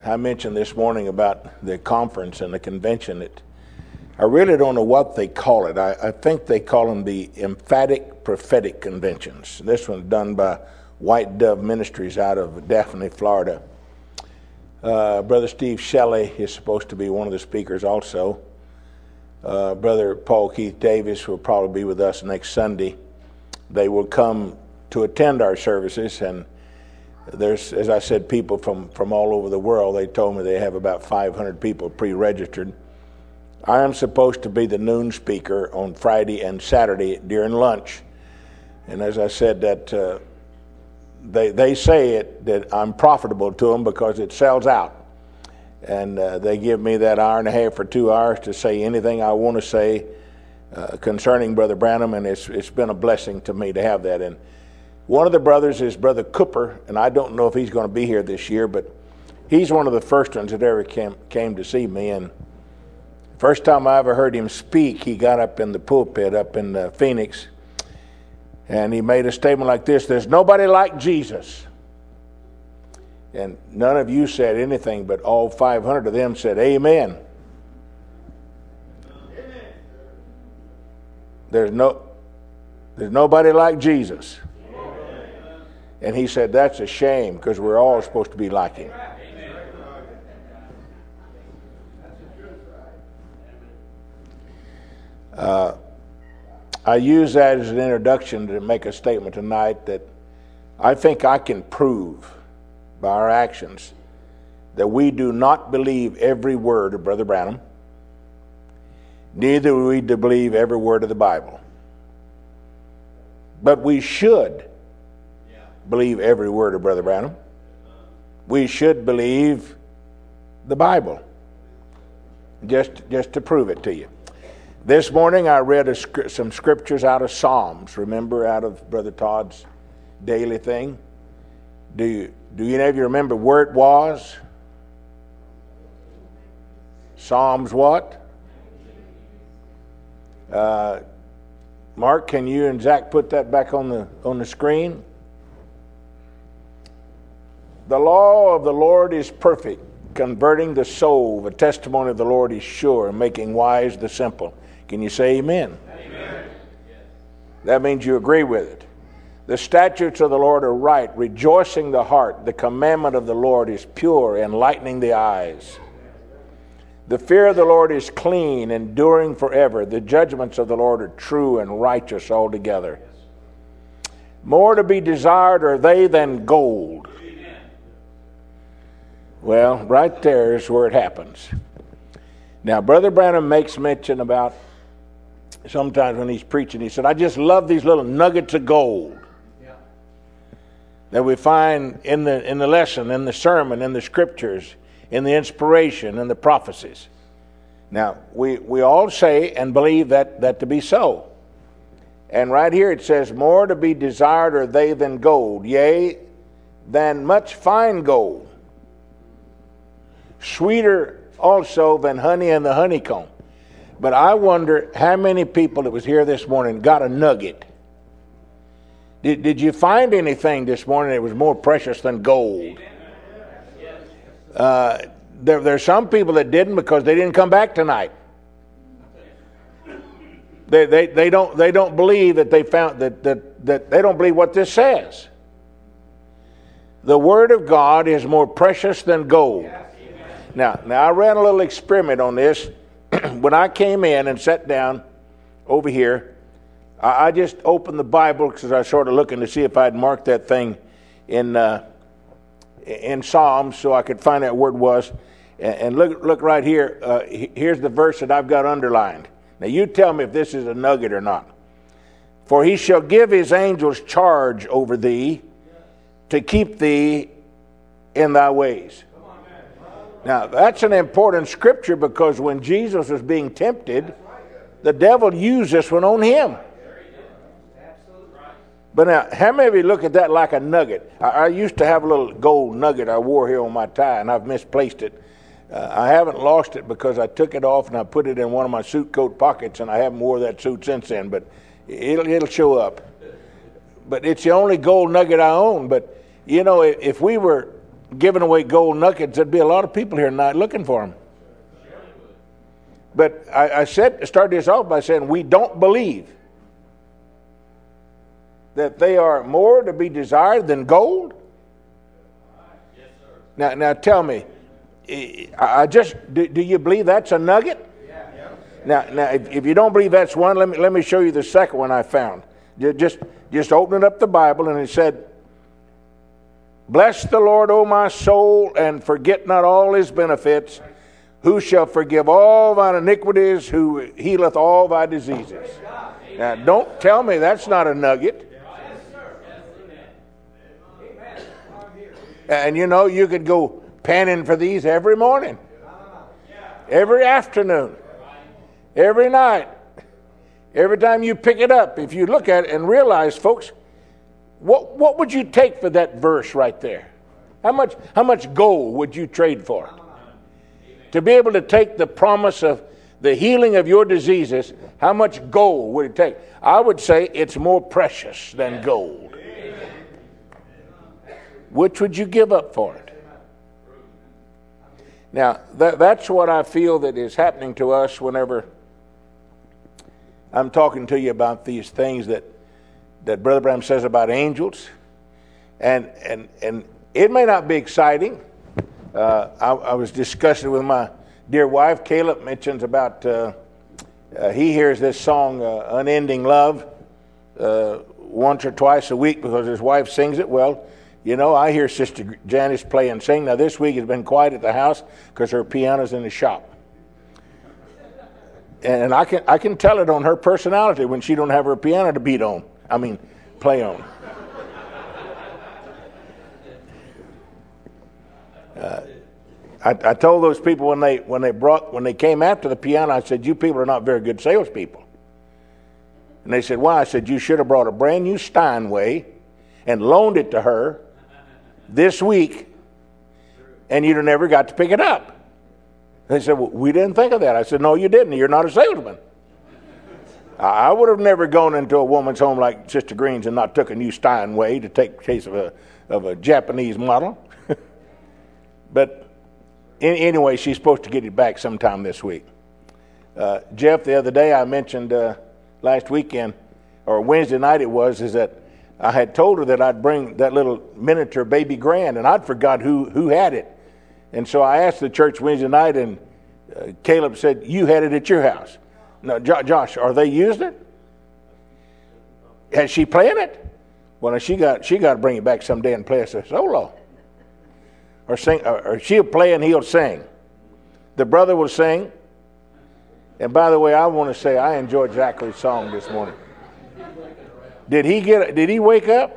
I mentioned this morning about the conference and the convention. I really don't know what they call it. I think they call them the Emphatic Prophetic Conventions. This one's done by White Dove Ministries out of Daphne, Florida. Brother Steve Shelley is supposed to be one of the speakers also. Brother Paul Keith Davis will probably be with us next Sunday. They will come to attend our services, and there's, as I said, people from all over the world. They told me they have about 500 people pre-registered. I am supposed to be the noon speaker on Friday and Saturday during lunch. And as I said, that they say that I'm profitable to them because it sells out. And they give me that hour and a half or 2 hours to say anything I want to say concerning Brother Branham, and it's been a blessing to me to have that. And one of the brothers is Brother Cooper, and I don't know if he's going to be here this year, but he's one of the first ones that ever came to see me. And first time I ever heard him speak, he got up in the pulpit up in Phoenix, and he made a statement like this: "There's nobody like Jesus." And none of you said anything, but all 500 of them said, "Amen." There's nobody like Jesus. And he said that's a shame because we're all supposed to be like him. I use that as an introduction to make a statement tonight that I think I can prove by our actions that we do not believe every word of Brother Branham. Neither do we believe every word of the Bible. But we should believe every word of Brother Branham. We should believe the Bible. Just to prove it to you. This morning I read some scriptures out of Psalms. Remember, out of Brother Todd's daily thing. Do any of you remember where it was? Psalms what? Mark, can you and Zach put that back on the screen? The law of the Lord is perfect, converting the soul. The testimony of the Lord is sure, making wise the simple. Can you say amen? Amen. That means you agree with it. The statutes of the Lord are right, rejoicing the heart. The commandment of the Lord is pure, enlightening the eyes. The fear of the Lord is clean, enduring forever. The judgments of the Lord are true and righteous altogether. More to be desired are they than gold. Well, right there is where it happens. Now, Brother Branham makes mention about sometimes when he's preaching, he said, "I just love these little nuggets of gold that we find in the lesson, in the sermon, in the scriptures, in the inspiration, in the prophecies." Now, we all say and believe that to be so. And right here it says, "More to be desired are they than gold, yea, than much fine gold. Sweeter also than honey and the honeycomb." But I wonder how many people that was here this morning got a nugget. Did you find anything this morning that was more precious than gold? There's some people that didn't because they didn't come back tonight. They don't believe that they found that they don't believe what this says. The Word of God is more precious than gold. Now I ran a little experiment on this. When I came in and sat down over here, I just opened the Bible because I was sort of looking to see if I'd marked that thing in Psalms so I could find out where it was. And look right here. Here's the verse that I've got underlined. Now you tell me if this is a nugget or not. "For he shall give his angels charge over thee to keep thee in thy ways." Now, that's an important scripture because when Jesus was being tempted, the devil used this one on him. But now, how many of you look at that like a nugget? I used to have a little gold nugget I wore here on my tie, and I've misplaced it. I haven't lost it because I took it off and I put it in one of my suit coat pockets, and I haven't wore that suit since then, but it'll show up. But it's the only gold nugget I own. But, you know, if we were giving away gold nuggets, there'd be a lot of people here tonight looking for them. But I started this off by saying we don't believe that they are more to be desired than gold. Now tell me, do you believe that's a nugget? Now, if you don't believe that's one, let me show you the second one I found. Just opening up the Bible, and it said, "Bless the Lord, O my soul, and forget not all his benefits, who shall forgive all thine iniquities, who healeth all thy diseases." Now, don't tell me that's not a nugget. And you know, you could go panning for these every morning, every afternoon, every night, every time you pick it up. If you look at it and realize, folks, what would you take for that verse right there? How much gold would you trade for it? To be able to take the promise of the healing of your diseases, how much gold would it take? I would say it's more precious than gold. Which would you give up for it? Now, that's what I feel that is happening to us whenever I'm talking to you about these things that Brother Branham says about angels. And it may not be exciting. I was discussing with my dear wife. Caleb mentions about he hears this song, Unending Love, once or twice a week because his wife sings it. Well, you know, I hear Sister Janice play and sing. Now, this week has been quiet at the house because her piano's in the shop. And I can tell it on her personality when she don't have her piano to play on. I told those people when they came after the piano, I said, "You people are not very good salespeople." And they said, "Why?" I said, "You should have brought a brand new Steinway and loaned it to her this week, and you'd have never got to pick it up." They said, "Well, we didn't think of that." I said, "No, you didn't. You're not a salesman." I would have never gone into a woman's home like Sister Green's and not took a new Steinway to take case of a Japanese model. But anyway, she's supposed to get it back sometime this week. Jeff, the other day I mentioned last weekend, or Wednesday night it was, is that I had told her that I'd bring that little miniature baby grand, and I'd forgot who had it. And so I asked the church Wednesday night, and Caleb said, "You had it at your house." No, Josh, are they using it? Has she playing it? Well, she got to bring it back someday and play us a solo, or sing, or she'll play and he'll sing. The brother will sing. And by the way, I want to say I enjoyed Zachary's song this morning. Did he wake up?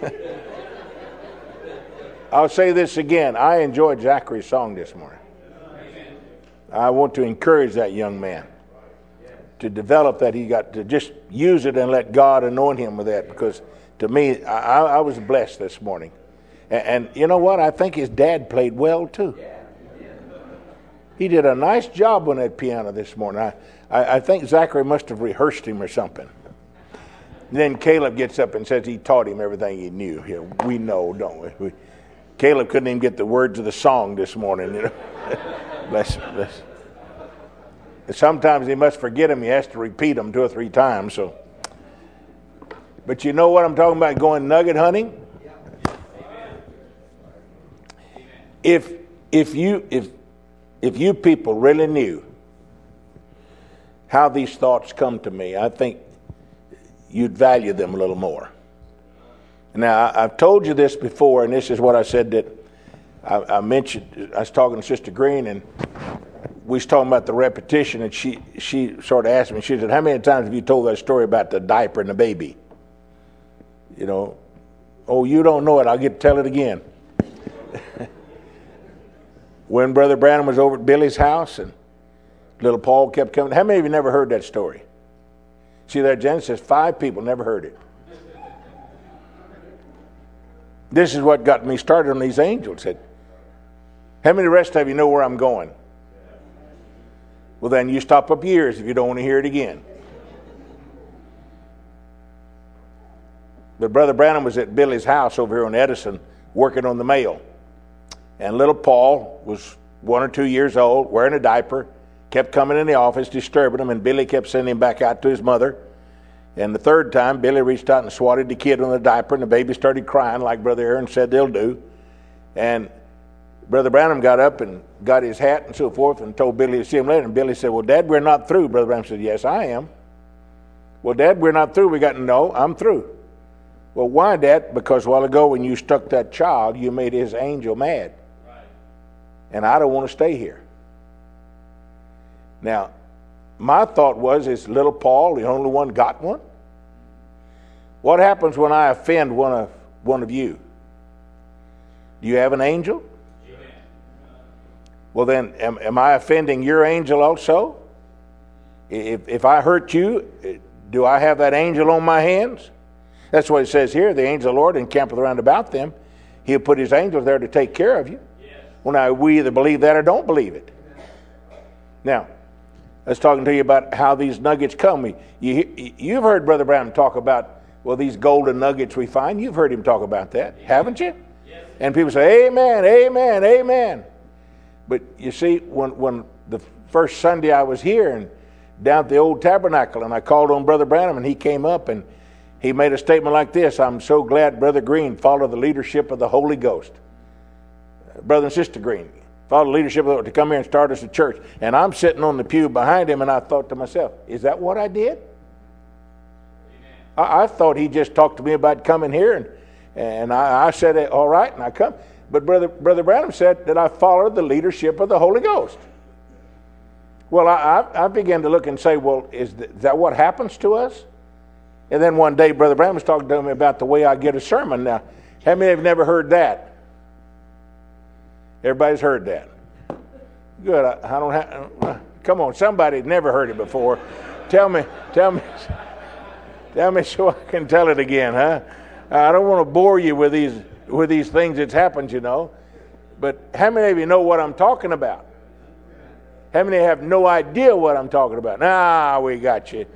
I'll say this again. I enjoyed Zachary's song this morning. I want to encourage that young man to develop that. He got to just use it and let God anoint him with that, because to me, I was blessed this morning. And you know what? I think his dad played well too. He did a nice job on that piano this morning. I think Zachary must have rehearsed him or something. And then Caleb gets up and says he taught him everything he knew. You know, we know, don't we? Caleb couldn't even get the words of the song this morning. You know, bless. Sometimes he must forget them. He has to repeat them 2 or 3 times. So, but you know what I'm talking about? Going nugget hunting. If you people really knew how these thoughts come to me, I think you'd value them a little more. Now, I've told you this before, and this is what I said that I mentioned. I was talking to Sister Green, and we was talking about the repetition, and she sort of asked me, she said, "How many times have you told that story about the diaper and the baby?" You know, "Oh, you don't know it. I'll get to tell it again." When Brother Branham was over at Billy's house and little Paul kept coming. How many of you never heard that story? See there, Jen says 5 people never heard it. This is what got me started on these angels. Said, "How many of the rest of you know where I'm going?" Well, then you stop up years if you don't want to hear it again. But Brother Branham was at Billy's house over here on Edison working on the mail. And little Paul was 1 or 2 years old, wearing a diaper, kept coming in the office, disturbing him, and Billy kept sending him back out to his mother. And the third time, Billy reached out and swatted the kid on the diaper, and the baby started crying like Brother Aaron said they'll do. And Brother Branham got up and got his hat and so forth and told Billy to see him later. And Billy said, well, Dad, we're not through. Brother Branham said, yes, I am. Well, Dad, we're not through. No, I'm through. Well, why, Dad? Because a while ago when you struck that child, you made his angel mad. Right. And I don't want to stay here. Now, my thought was, is little Paul the only one got one? What happens when I offend one of you? Do you have an angel? Amen. Well then, am I offending your angel also? If I hurt you, do I have that angel on my hands? That's what it says here, the angel of the Lord encampeth round about them. He'll put his angels there to take care of you. Yes. Well now, we either believe that or don't believe it. Now, I was talking to you about how these nuggets come. You've heard Brother Branham talk about, well, these golden nuggets we find. You've heard him talk about that, haven't you? Yes. And people say, amen, amen, amen. But you see, when the first Sunday I was here and down at the old tabernacle, and I called on Brother Branham, and he came up and he made a statement like this: I'm so glad Brother Green followed the leadership of the Holy Ghost. Brother and Sister Green followed the leadership to come here and start us a church. And I'm sitting on the pew behind him, and I thought to myself, is that what I did? I thought he just talked to me about coming here, and I said, all right, and I come. But Brother Branham said that I followed the leadership of the Holy Ghost. Well, I began to look and say, well, is that what happens to us? And then one day, Brother Branham was talking to me about the way I get a sermon. Now, how many have never heard that? Everybody's heard that. Good. I don't have. Come on, somebody's never heard it before. Tell me, so I can tell it again, huh? I don't want to bore you with these things that's happened, you know. But how many of you know what I'm talking about? How many have no idea what I'm talking about? Nah, we got you.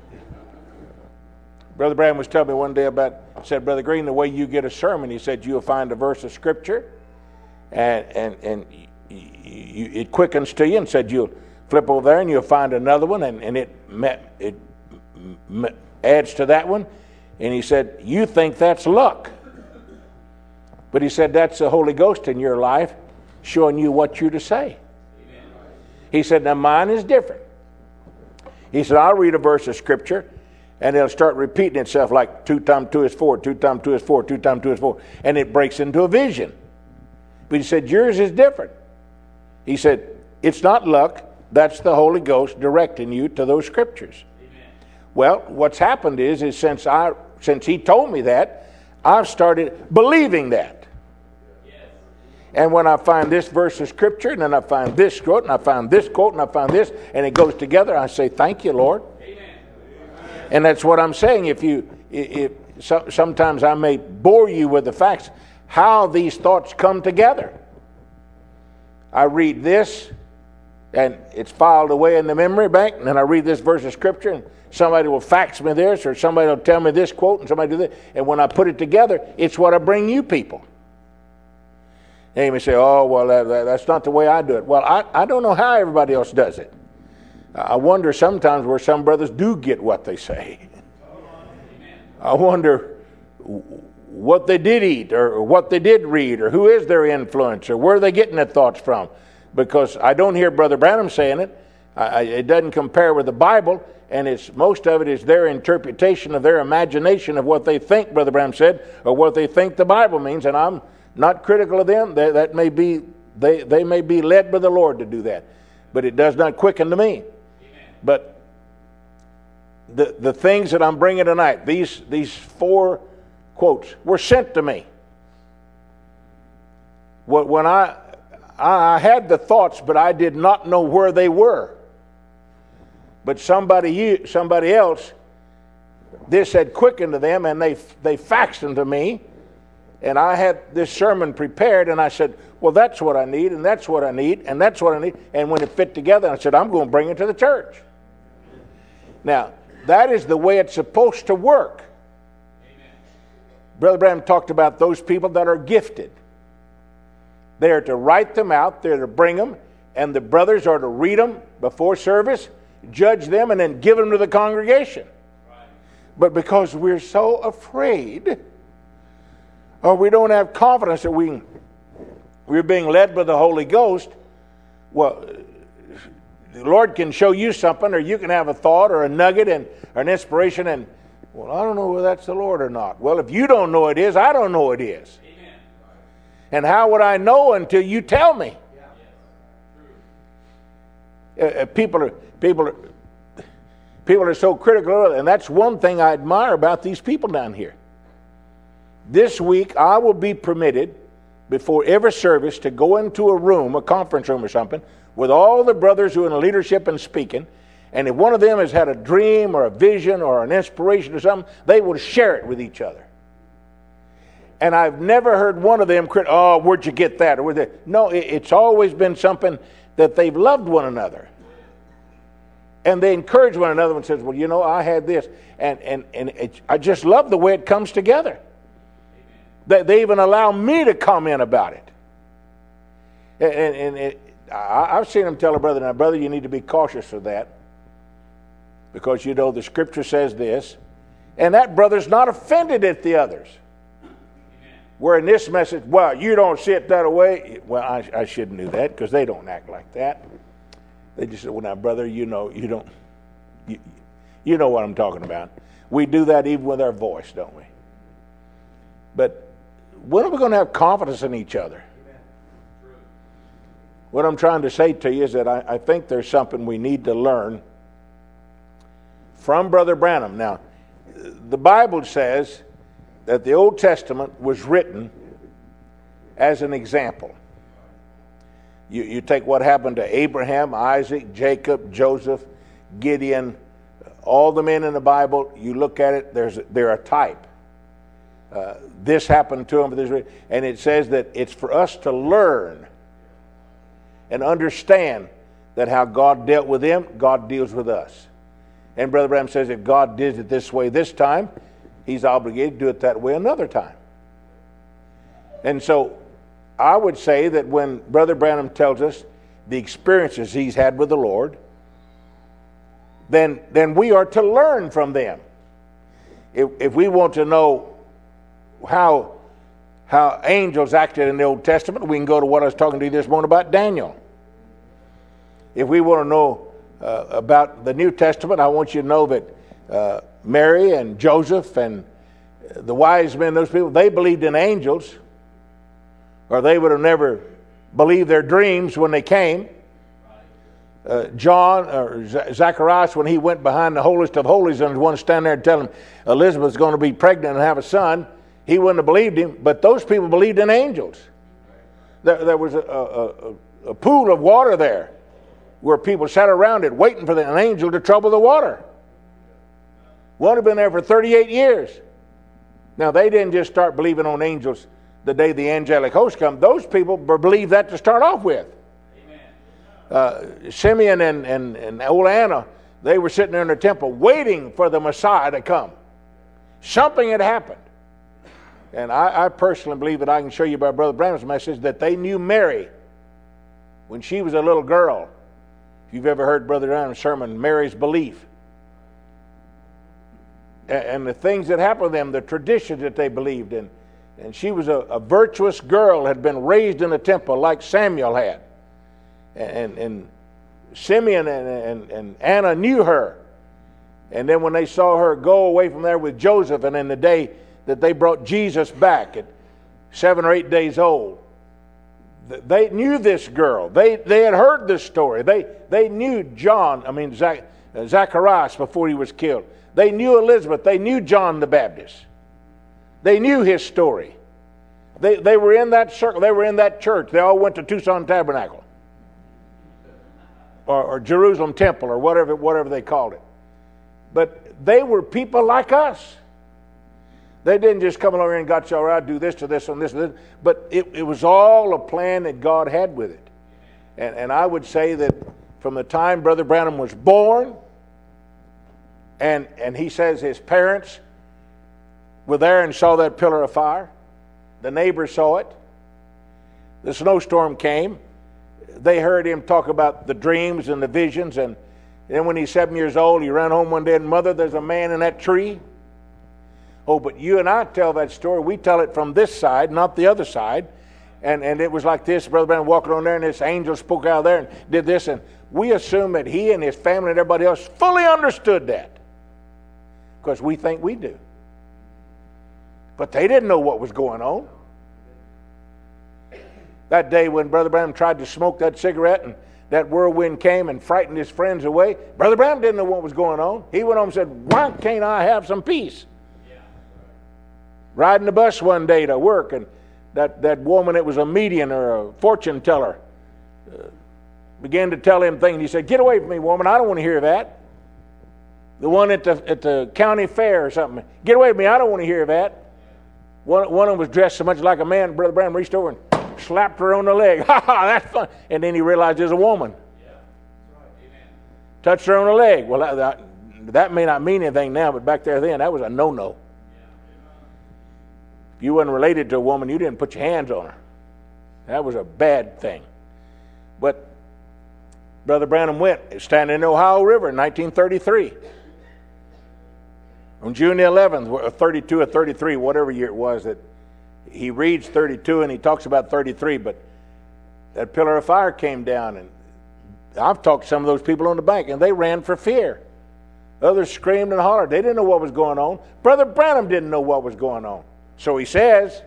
Brother Branham was telling me one day said, Brother Green, the way you get a sermon, he said, you'll find a verse of Scripture, and it quickens to you, and said you'll flip over there and you'll find another one, and it adds to that one. And he said, you think that's luck. But he said, that's the Holy Ghost in your life showing you what you're to say. Amen. He said, now mine is different. He said, I'll read a verse of Scripture, and it'll start repeating itself like 2 times 2 is 4, 2 times 2 is 4, 2 times 2 is 4. And it breaks into a vision. But he said, yours is different. He said, it's not luck. That's the Holy Ghost directing you to those Scriptures. Amen. Well, what's happened is since he told me that, I've started believing that. Yes. And when I find this verse of Scripture, and then I find this quote, and I find this quote, and I find this, and it goes together, I say, thank you, Lord. Amen. And that's what I'm saying. Sometimes I may bore you with the facts, how these thoughts come together. I read this, and it's filed away in the memory bank, and then I read this verse of Scripture, and somebody will fax me this, or somebody will tell me this quote, and somebody do this. And when I put it together, it's what I bring you people. And you may say, oh, well, that's not the way I do it. Well, I don't know how everybody else does it. I wonder sometimes where some brothers do get what they say. I wonder what they did eat, or what they did read, or who is their influence, or where are they getting their thoughts from. Because I don't hear Brother Branham saying it. It doesn't compare with the Bible, and most of it is their interpretation of their imagination of what they think Brother Branham said, or what they think the Bible means. And I'm not critical of them. That may be they may be led by the Lord to do that, but it does not quicken to me. Amen. But the things that I'm bringing tonight, these 4 quotes were sent to me. When I had the thoughts, but I did not know where they were. But somebody else, this had quickened to them, and they faxed them to me, and I had this sermon prepared, and I said, well, that's what I need, and that's what I need, and that's what I need. And when it fit together, I said, I'm going to bring it to the church. Now, that is the way it's supposed to work. Amen. Brother Branham talked about those people that are gifted. They are to write them out. They're to bring them, and the brothers are to read them before service, judge them, and then give them to the congregation. Right. But because we're so afraid, or we don't have confidence that we're being led by the Holy Ghost, well, the Lord can show you something, or you can have a thought or a nugget or an inspiration, and, well, I don't know whether that's the Lord or not. Well, if you don't know it is, I don't know it is. Amen. And how would I know until you tell me? People are so critical, and that's one thing I admire about these people down here. This week, I will be permitted before every service to go into a room, a conference room or something, with all the brothers who are in leadership and speaking, and if one of them has had a dream or a vision or an inspiration or something, they will share it with each other. And I've never heard one of them criticize, oh, where'd you get that? Or no, it's always been something that they've loved one another. And they encourage one another and says, well, you know, I had this. And I just love the way it comes together. They even allow me to comment about it. I've seen them tell a brother, now, brother, you need to be cautious of that. Because, you know, the Scripture says this. And that brother's not offended at the others. Where in this message, well, you don't see it that way. Well, I shouldn't do that because they don't act like that. They just say, well, now, brother, you know what I'm talking about. We do that even with our voice, don't we? But when are we going to have confidence in each other? What I'm trying to say to you is that I think there's something we need to learn from Brother Branham. Now, the Bible says that the Old Testament was written as an example. You take what happened to Abraham, Isaac, Jacob, Joseph, Gideon, all the men in the Bible, you look at it, they're a type. This happened to them, and it says that it's for us to learn and understand that how God dealt with them, God deals with us. And Brother Branham says if God did it this way this time, He's obligated to do it that way another time. And so I would say that when Brother Branham tells us the experiences he's had with the Lord, then we are to learn from them. If we want to know how angels acted in the Old Testament, we can go to what I was talking to you this morning about Daniel. If we want to know about the New Testament, I want you to know that Mary and Joseph and the wise men, those people, they believed in angels, or they would have never believed their dreams when they came. John or Zacharias, when he went behind the holiest of holies and was one standing there and telling him Elizabeth's going to be pregnant and have a son, he wouldn't have believed him. But those people believed in angels. There was a pool of water there where people sat around it waiting for an angel to trouble the water. One had been there for 38 years. Now, they didn't just start believing on angels the day the angelic host come. Those people believed that to start off with. Simeon and old Anna, they were sitting there in the temple waiting for the Messiah to come. Something had happened. And I personally believe that I can show you by Brother Branham's message that they knew Mary when she was a little girl. If you've ever heard Brother Branham's sermon, Mary's Belief. And the things that happened to them, the traditions that they believed in. And she was a virtuous girl, had been raised in the temple like Samuel had. And Simeon and Anna knew her. And then when they saw her go away from there with Joseph, and in the day that they brought Jesus back at 7 or 8 days old, they knew this girl. They had heard this story. They knew Zacharias before he was killed. They knew Elizabeth. They knew John the Baptist. They knew his story. They were in that circle. They were in that church. They all went to Tucson Tabernacle or Jerusalem Temple or whatever they called it. But they were people like us. They didn't just come along here and got you all right, do this to this and this and this. But it was all a plan that God had with it. And I would say that from the time Brother Branham was born, and he says his parents were there and saw that pillar of fire. The neighbors saw it. The snowstorm came. They heard him talk about the dreams and the visions, and then when he's 7 years old, he ran home one day and, Mother, there's a man in that tree. Oh, but you and I tell that story. We tell it from this side, not the other side. And it was like this. Brother Branham walking on there, and this angel spoke out there and did this. And we assume that he and his family and everybody else fully understood that, because we think we do. But they didn't know what was going on. That day when Brother Branham tried to smoke that cigarette and that whirlwind came and frightened his friends away, Brother Branham didn't know what was going on. He went home and said, why can't I have some peace? Riding the bus one day to work, and that woman, it was a medium or a fortune teller, began to tell him things. He said, get away from me, woman, I don't want to hear that. The one at the county fair or something, get away from me, I don't want to hear that. One of them was dressed so much like a man, Brother Branham reached over and slapped her on the leg. Ha ha, that's fun. And then he realized it was a woman. Touched her on the leg. Well, that may not mean anything now, but back there then, that was a no-no. If you wasn't related to a woman, you didn't put your hands on her. That was a bad thing. But Brother Branham went, standing in the Ohio River in 1933. On June the 11th, or 32 or 33, whatever year it was, that he reads 32 and he talks about 33, but that pillar of fire came down, and I've talked to some of those people on the bank, and they ran for fear. Others screamed and hollered. They didn't know what was going on. Brother Branham didn't know what was going on. So he says,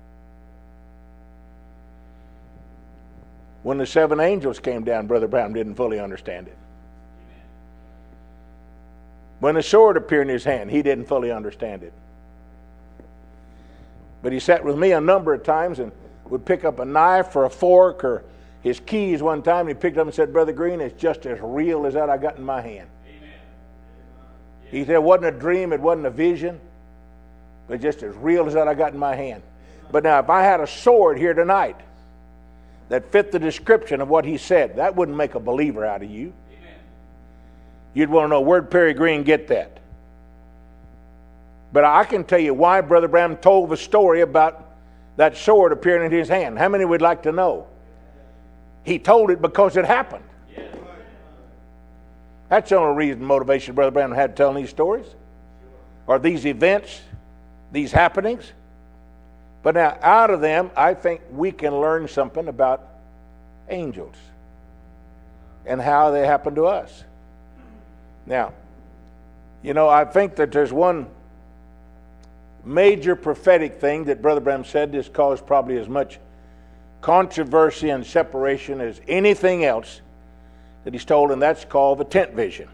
when the 7 angels came down, Brother Branham didn't fully understand it. When the sword appeared in his hand, he didn't fully understand it. But he sat with me a number of times and would pick up a knife or a fork or his keys one time, and he picked up and said, Brother Green, it's just as real as that I got in my hand. Amen. He said it wasn't a dream, it wasn't a vision, but just as real as that I got in my hand. But now if I had a sword here tonight that fit the description of what he said, that wouldn't make a believer out of you. Amen. You'd want to know, where'd Perry Green get that? But I can tell you why Brother Branham told the story about that sword appearing in his hand. How many would like to know? He told it because it happened. That's the only reason, motivation Brother Branham had telling these stories, or these events, these happenings. But now, out of them, I think we can learn something about angels and how they happen to us. Now, I think that there's one major prophetic thing that Brother Branham said this caused probably as much controversy and separation as anything else that he's told, and that's called the tent vision.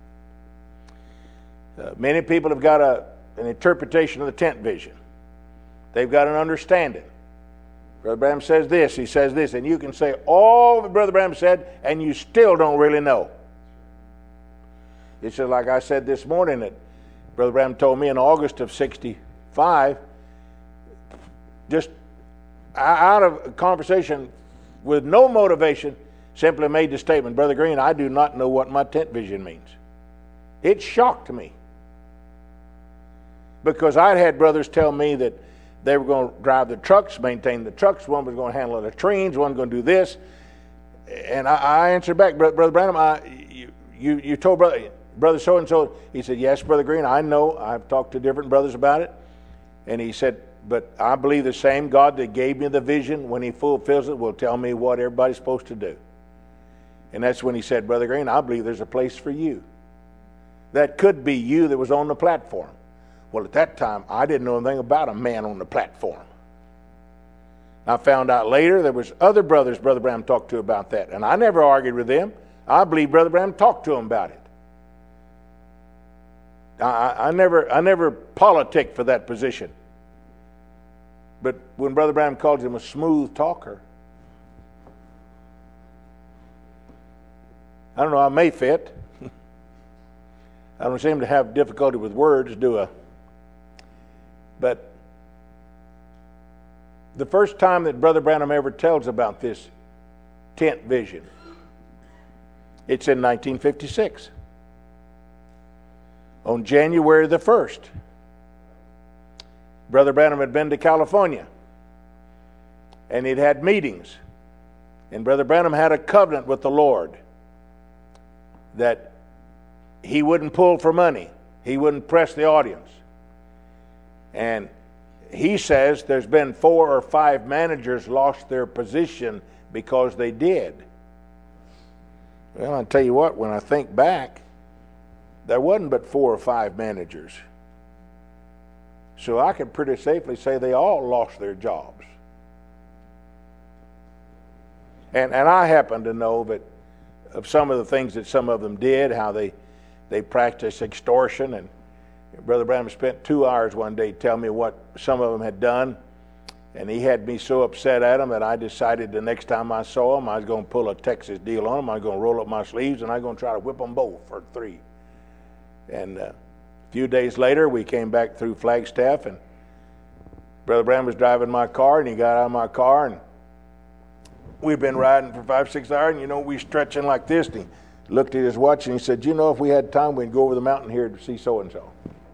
Many people have got an interpretation of the tent vision. They've got an understanding. Brother Branham says this, he says this, and you can say all that Brother Branham said, and you still don't really know. It's just like I said this morning that Brother Branham told me in August of 65, just out of a conversation with no motivation, simply made the statement, Brother Green, I do not know what my tent vision means. It shocked me. Because I'd had brothers tell me that they were going to drive the trucks, maintain the trucks, one was going to handle the latrines, one was going to do this. And I answered back, Brother Branham, you told Brother so-and-so, he said, yes, Brother Green, I know. I've talked to different brothers about it. And he said, but I believe the same God that gave me the vision, when he fulfills it, will tell me what everybody's supposed to do. And that's when he said, Brother Green, I believe there's a place for you. That could be you that was on the platform. Well, at that time, I didn't know anything about a man on the platform. I found out later there was other brothers Brother Branham talked to about that. And I never argued with them. I believe Brother Branham talked to them about it. I never politic for that position. But when Brother Branham calls him a smooth talker, I don't know, I may fit. I don't seem to have difficulty with words, do I? But the first time that Brother Branham ever tells about this tent vision, it's in 1956. On January the 1st, Brother Branham had been to California. and he'd had meetings. And Brother Branham had a covenant with the Lord that he wouldn't pull for money. He wouldn't press the audience. And he says there's been 4 or 5 managers lost their position because they did. Well, I'll tell you what, when I think back, there wasn't but 4 or 5 managers. So I could pretty safely say they all lost their jobs. And I happen to know that of some of the things that some of them did, how they practiced extortion. And Brother Branham spent 2 hours one day telling me what some of them had done. And he had me so upset at them that I decided the next time I saw them, I was going to pull a Texas deal on them. I was going to roll up my sleeves and I was going to try to whip them both for 3. And a few days later, we came back through Flagstaff, and Brother Branham was driving my car, and he got out of my car, and we'd been riding for 5-6 hours, and we stretching like this. And he looked at his watch and he said, if we had time, we'd go over the mountain here to see so-and-so.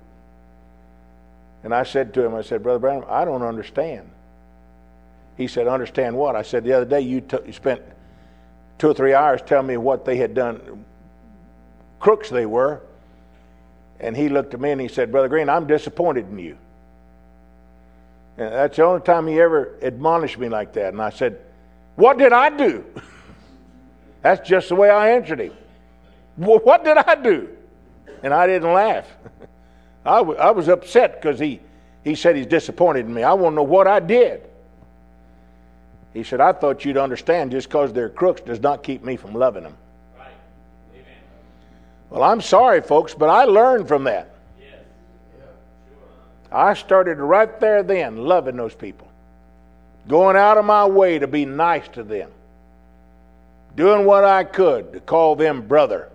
And I said to him, Brother Branham, I don't understand. He said, understand what? I said, the other day you spent 2 or 3 hours telling me what they had done, crooks they were. And he looked at me and he said, Brother Green, I'm disappointed in you. And that's the only time he ever admonished me like that. And I said, what did I do? That's just the way I answered him. What did I do? And I didn't laugh. I was upset because he said he's disappointed in me. I want to know what I did. He said, I thought you'd understand just because they're crooks does not keep me from loving them. Right. Amen. Well, I'm sorry, folks, but I learned from that. Yes. Yeah, sure. I started right there then loving those people. Going out of my way to be nice to them. Doing what I could to call them brother.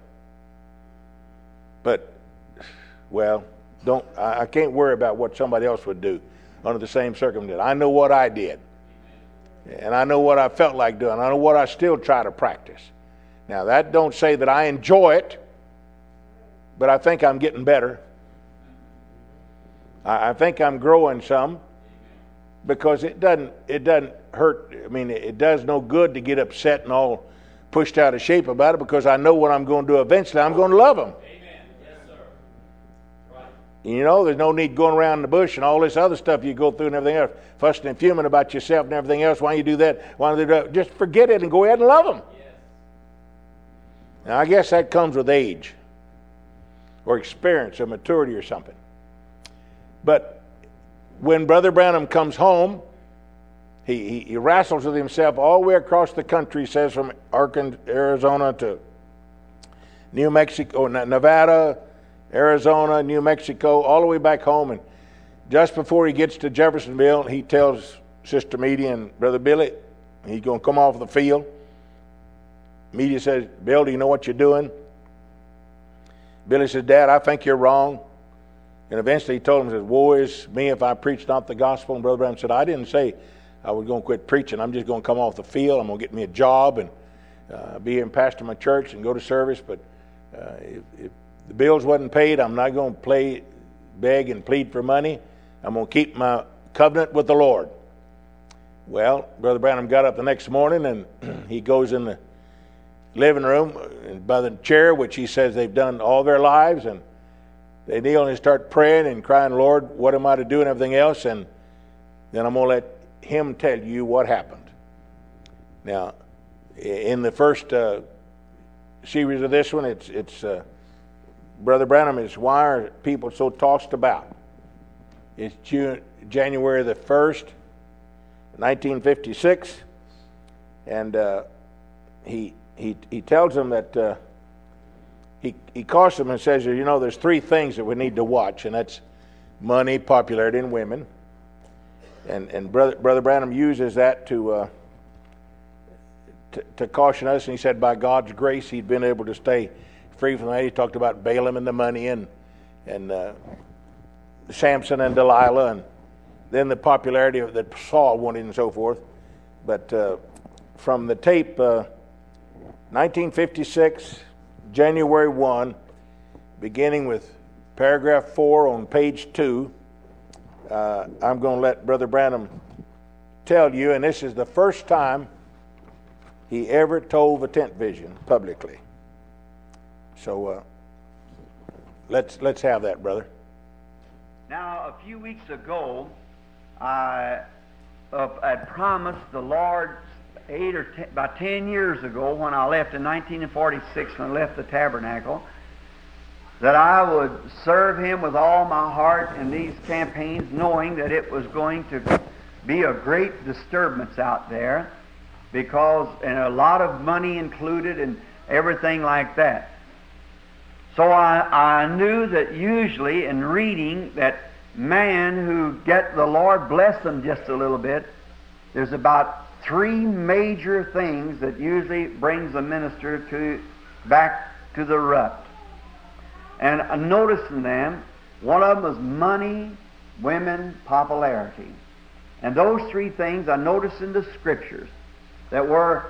But, well, I can't worry about what somebody else would do under the same circumstance. I know what I did. And I know what I felt like doing. I know what I still try to practice. Now, that don't say that I enjoy it, but I think I'm getting better. I think I'm growing some, because it doesn't hurt. I mean, it does no good to get upset and all pushed out of shape about it, because I know what I'm going to do eventually. I'm going to love them. There's no need going around the bush and all this other stuff you go through and everything else, fussing and fuming about yourself and everything else. Why you do that? Why do they do that? Just forget it and go ahead and love them. Yes. Now, I guess that comes with age or experience or maturity or something. But when Brother Branham comes home, he wrestles with himself all the way across the country, he says, from Arizona to New Mexico, Nevada, Arizona, New Mexico, all the way back home. And just before he gets to Jeffersonville, he tells Sister Media and Brother Billy he's going to come off the field. Media says, Bill, do you know what you're doing? Billy says, Dad, I think you're wrong. And eventually he told him, says, woe is me if I preach not the gospel. And Brother Branham said, I didn't say I was going to quit preaching. I'm just going to come off the field. I'm going to get me a job and be here and pastor my church and go to service. But if the bills wasn't paid, I'm not going to beg and plead for money. I'm going to keep my covenant with the Lord. Well, Brother Branham got up the next morning and he goes in the living room by the chair, which he says they've done all their lives, and they kneel and start praying and crying, Lord, what am I to do and everything else? And then I'm going to let him tell you what happened. Now, in the first series of this one, it's Brother Branham is why are people so tossed about? It's January the 1st, 1956, and he tells them that he calls them and says, there's 3 things that we need to watch, and that's money, popularity, and women. And Brother Branham uses that to caution us, and he said by God's grace he'd been able to stay free from that. He talked about Balaam and the money and Samson and Delilah, and then the popularity that Saul wanted and so forth. But from the tape, 1956, January 1, beginning with paragraph 4 on page 2, I'm going to let Brother Branham tell you, and this is the first time he ever told the tent vision publicly. So let's have that, brother. Now, a few weeks ago, I had promised the Lord about 10 years ago, when I left in 1946, when I left the tabernacle, that I would serve Him with all my heart in these campaigns, knowing that it was going to be a great disturbance out there, and a lot of money included and everything like that. So I knew that usually in reading that man who get the Lord bless them just a little bit, there's about 3 major things that usually brings a minister back to the rut. And I noticed in them, one of them was money, women, popularity. And those 3 things I noticed in the Scriptures that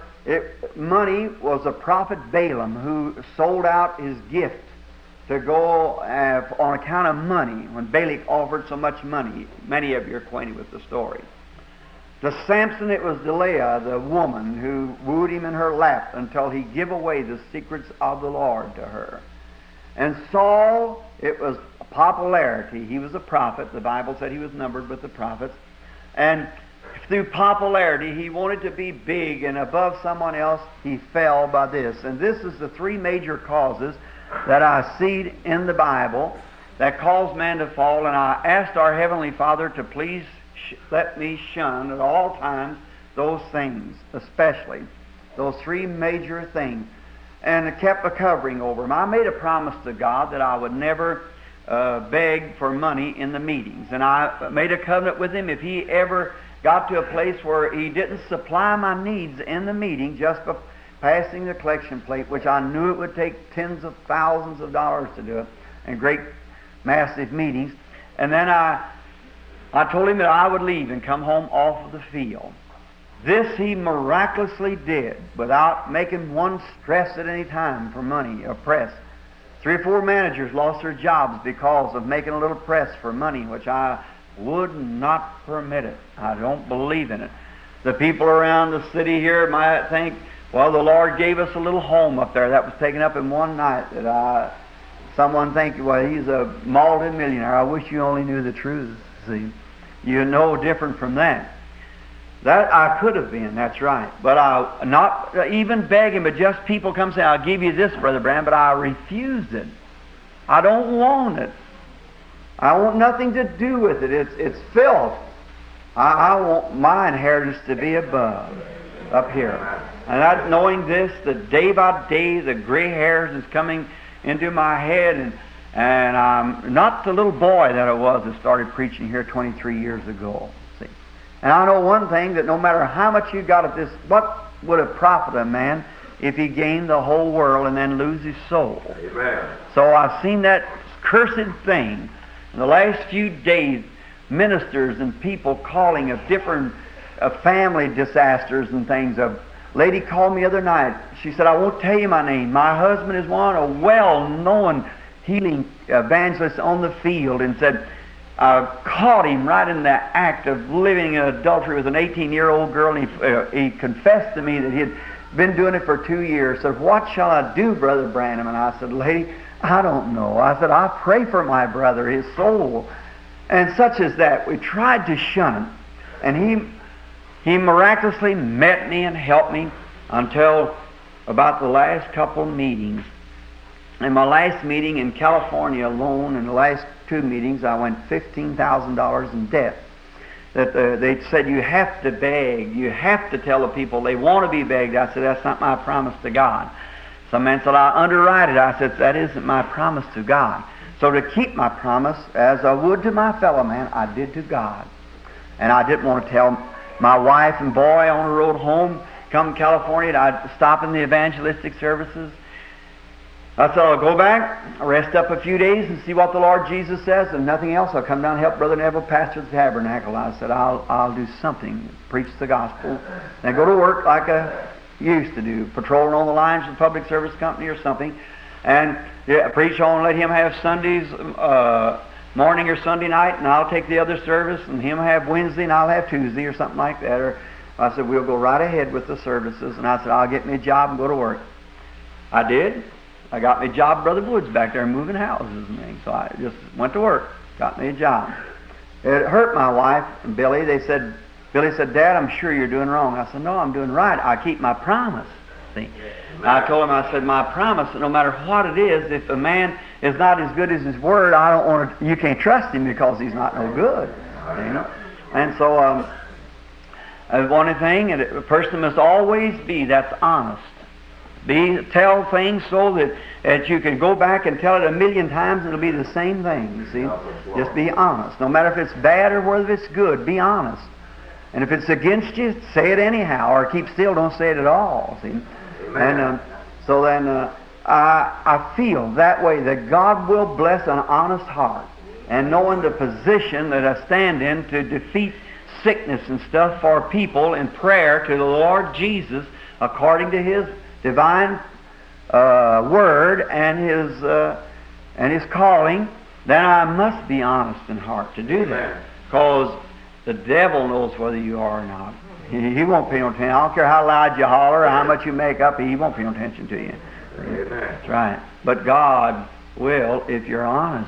money was a prophet Balaam who sold out his gift to go on account of money, when Balak offered so much money. Many of you are acquainted with the story. To Samson, it was Delilah, the woman, who wooed him in her lap until he gave away the secrets of the Lord to her. And Saul, it was popularity. He was a prophet. The Bible said he was numbered with the prophets. And through popularity, he wanted to be big and above someone else. He fell by this. And this is the 3 major causes that I see in the Bible that cause man to fall. And I asked our Heavenly Father to please let me shun at all times those things, especially those 3 major things. And I kept a covering over them. I made a promise to God that I would never beg for money in the meetings. And I made a covenant with Him, if He ever got to a place where He didn't supply my needs in the meeting, just by passing the collection plate, which I knew it would take tens of thousands of dollars to do it, in great, massive meetings. And then I told Him that I would leave and come home off of the field. This He miraculously did without making one stress at any time for money or press. 3 or 4 managers lost their jobs because of making a little press for money, which I would not permit it. I don't believe in it. The people around the city here might think, well, the Lord gave us a little home up there that was taken up in one night. Someone think, well, he's a multi-millionaire. I wish you only knew the truth. See, you know different from that. That I could have been, that's right. But I not even begging, but just people come say, I'll give you this, Brother Branham, but I refused it. I don't want it. I want nothing to do with it. It's filth. I want my inheritance to be above, up here. And not knowing this, that day by day the gray hairs is coming into my head, and I'm not the little boy that I was that started preaching here 23 years ago. See, and I know one thing, that no matter how much you got of this, what would it profit a man if he gained the whole world and then lose his soul? Amen. So I've seen that cursed thing in the last few days. Ministers and people calling of different family disasters and things. A lady called me the other night. She said, I won't tell you my name. My husband is one, a well-known healing evangelist on the field, and said, caught him right in the act of living in adultery with an 18-year-old girl, and he confessed to me that he had been doing it for 2 years. Said, what shall I do, Brother Branham? And I said, lady, I don't know. I said, I pray for my brother, his soul. And such as that, we tried to shun him. And he miraculously met me and helped me until about the last couple meetings. In my last meeting in California alone, in the last 2 meetings, I went $15,000 in debt. That they said, you have to beg, you have to tell the people they want to be begged. I said, that's not my promise to God. Some man said, I underwrite it. I said, that isn't my promise to God. So to keep my promise, as I would to my fellow man, I did to God. And I didn't want to tell my wife and boy on the road home, come to California, I'd stop in the evangelistic services. I said, I'll go back, rest up a few days and see what the Lord Jesus says, and nothing else. I'll come down and help Brother Neville pastor the tabernacle. I said, I'll do something, preach the gospel, and go to work like I used to do, patrolling on the lines of the public service company or something, and preach on, let him have Sundays morning or Sunday night, and I'll take the other service, and him have Wednesday, and I'll have Tuesday, or something like that. Or I said, we'll go right ahead with the services. And I said, I'll get me a job and go to work. I did. I got me a job, Brother Woods, back there moving houses and things. So I just went to work, got me a job. It hurt my wife and Billy. Billy said, Dad, I'm sure you're doing wrong. I said, no, I'm doing right. I keep my promise. See? I told him, I said, my promise, no matter what it is, if a man is not as good as his word, I don't want to, you can't trust him because he's not no good. You know? And so, one thing, a person must always be that's honest. Tell things so that you can go back and tell it a million times and it'll be the same thing, you see. Just be honest. No matter if it's bad or whether it's good, be honest. And if it's against you, say it anyhow, or keep still, don't say it at all, see. And so then I feel that way, that God will bless an honest heart. And knowing the position that I stand in to defeat sickness and stuff for people in prayer to the Lord Jesus according to His divine word and His calling, then I must be honest in heart to do that. Because the devil knows whether you are or not. He won't pay no attention. I don't care how loud you holler or how much you make up, he won't pay no attention to you. That's right. But God will if you're honest.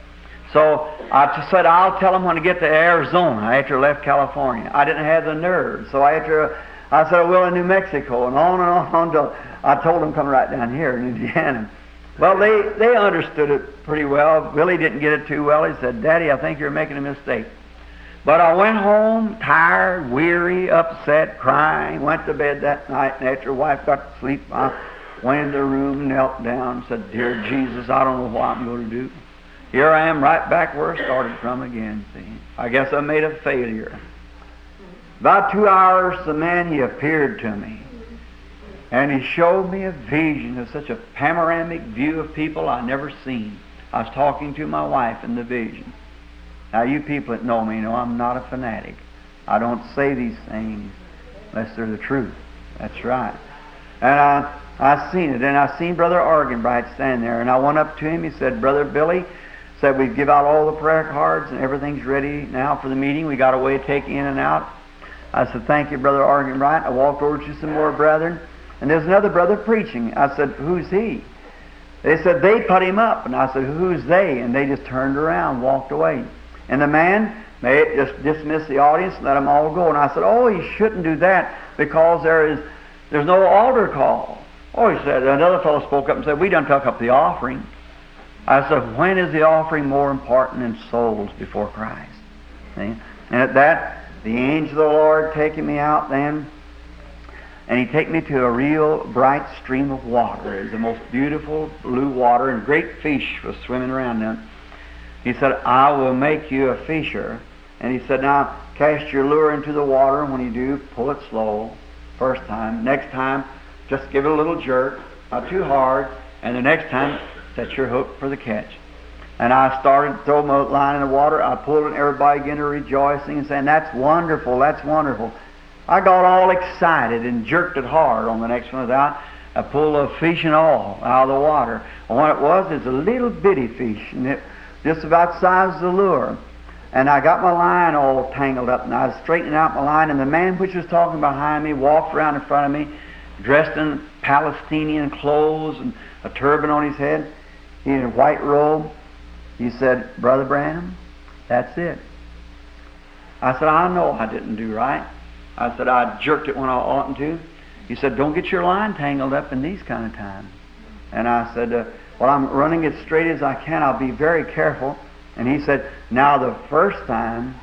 So I just said, I'll tell him when I get to Arizona after I left California. I didn't have the nerve. So I said, I will in New Mexico, and on until I told them come right down here in Indiana. Well, they understood it pretty well. Billy didn't get it too well. He said, Daddy, I think you're making a mistake. But I went home tired, weary, upset, crying, went to bed that night, and after wife got to sleep, I went in the room, knelt down, and said, Dear Jesus, I don't know what I'm going to do. Here I am right back where I started from again, see. I guess I made a failure. About 2 hours, the man, he appeared to me. And he showed me a vision of such a panoramic view of people I never seen. I was talking to my wife in the vision. Now, you people that know me know I'm not a fanatic. I don't say these things unless they're the truth. That's right. And I seen it. And I seen Brother Arganbright stand there. And I went up to him. He said, Brother Billy, said we give out all the prayer cards and everything's ready now for the meeting. We got a way to take in and out. I said, thank you, Brother Arganbright. I walked over to some more brethren. And there's another brother preaching. I said, who's he? They said, they put him up. And I said, who's they? And they just turned around, walked away. And the man may just dismiss the audience and let them all go. And I said, oh, he shouldn't do that because there's no altar call. Oh, he said, another fellow spoke up and said, we done took up the offering. I said, when is the offering more important than souls before Christ? See? And at that, the angel of the Lord taking me out then, and he take me to a real bright stream of water. It was the most beautiful blue water, and great fish was swimming around in it. He said, I will make you a fisher. And he said, now cast your lure into the water, and when you do, pull it slow. First time. Next time, just give it a little jerk, not too hard. And the next time, set your hook for the catch. And I started to throw my line in the water. I pulled it, and everybody began to rejoicing and saying, that's wonderful, that's wonderful. I got all excited and jerked it hard on the next one without. I pulled a fish and all out of the water. And what it was a little bitty fish, and it just about the size of the lure. And I got my line all tangled up, and I was straightening out my line, and the man which was talking behind me walked around in front of me, dressed in Palestinian clothes and a turban on his head. He had a white robe. He said, Brother Branham, that's it. I said, I know I didn't do right. I said, I jerked it when I oughtn't to. He said, don't get your line tangled up in these kind of times. And I said, well, I'm running as straight as I can. I'll be very careful. And he said, now the first time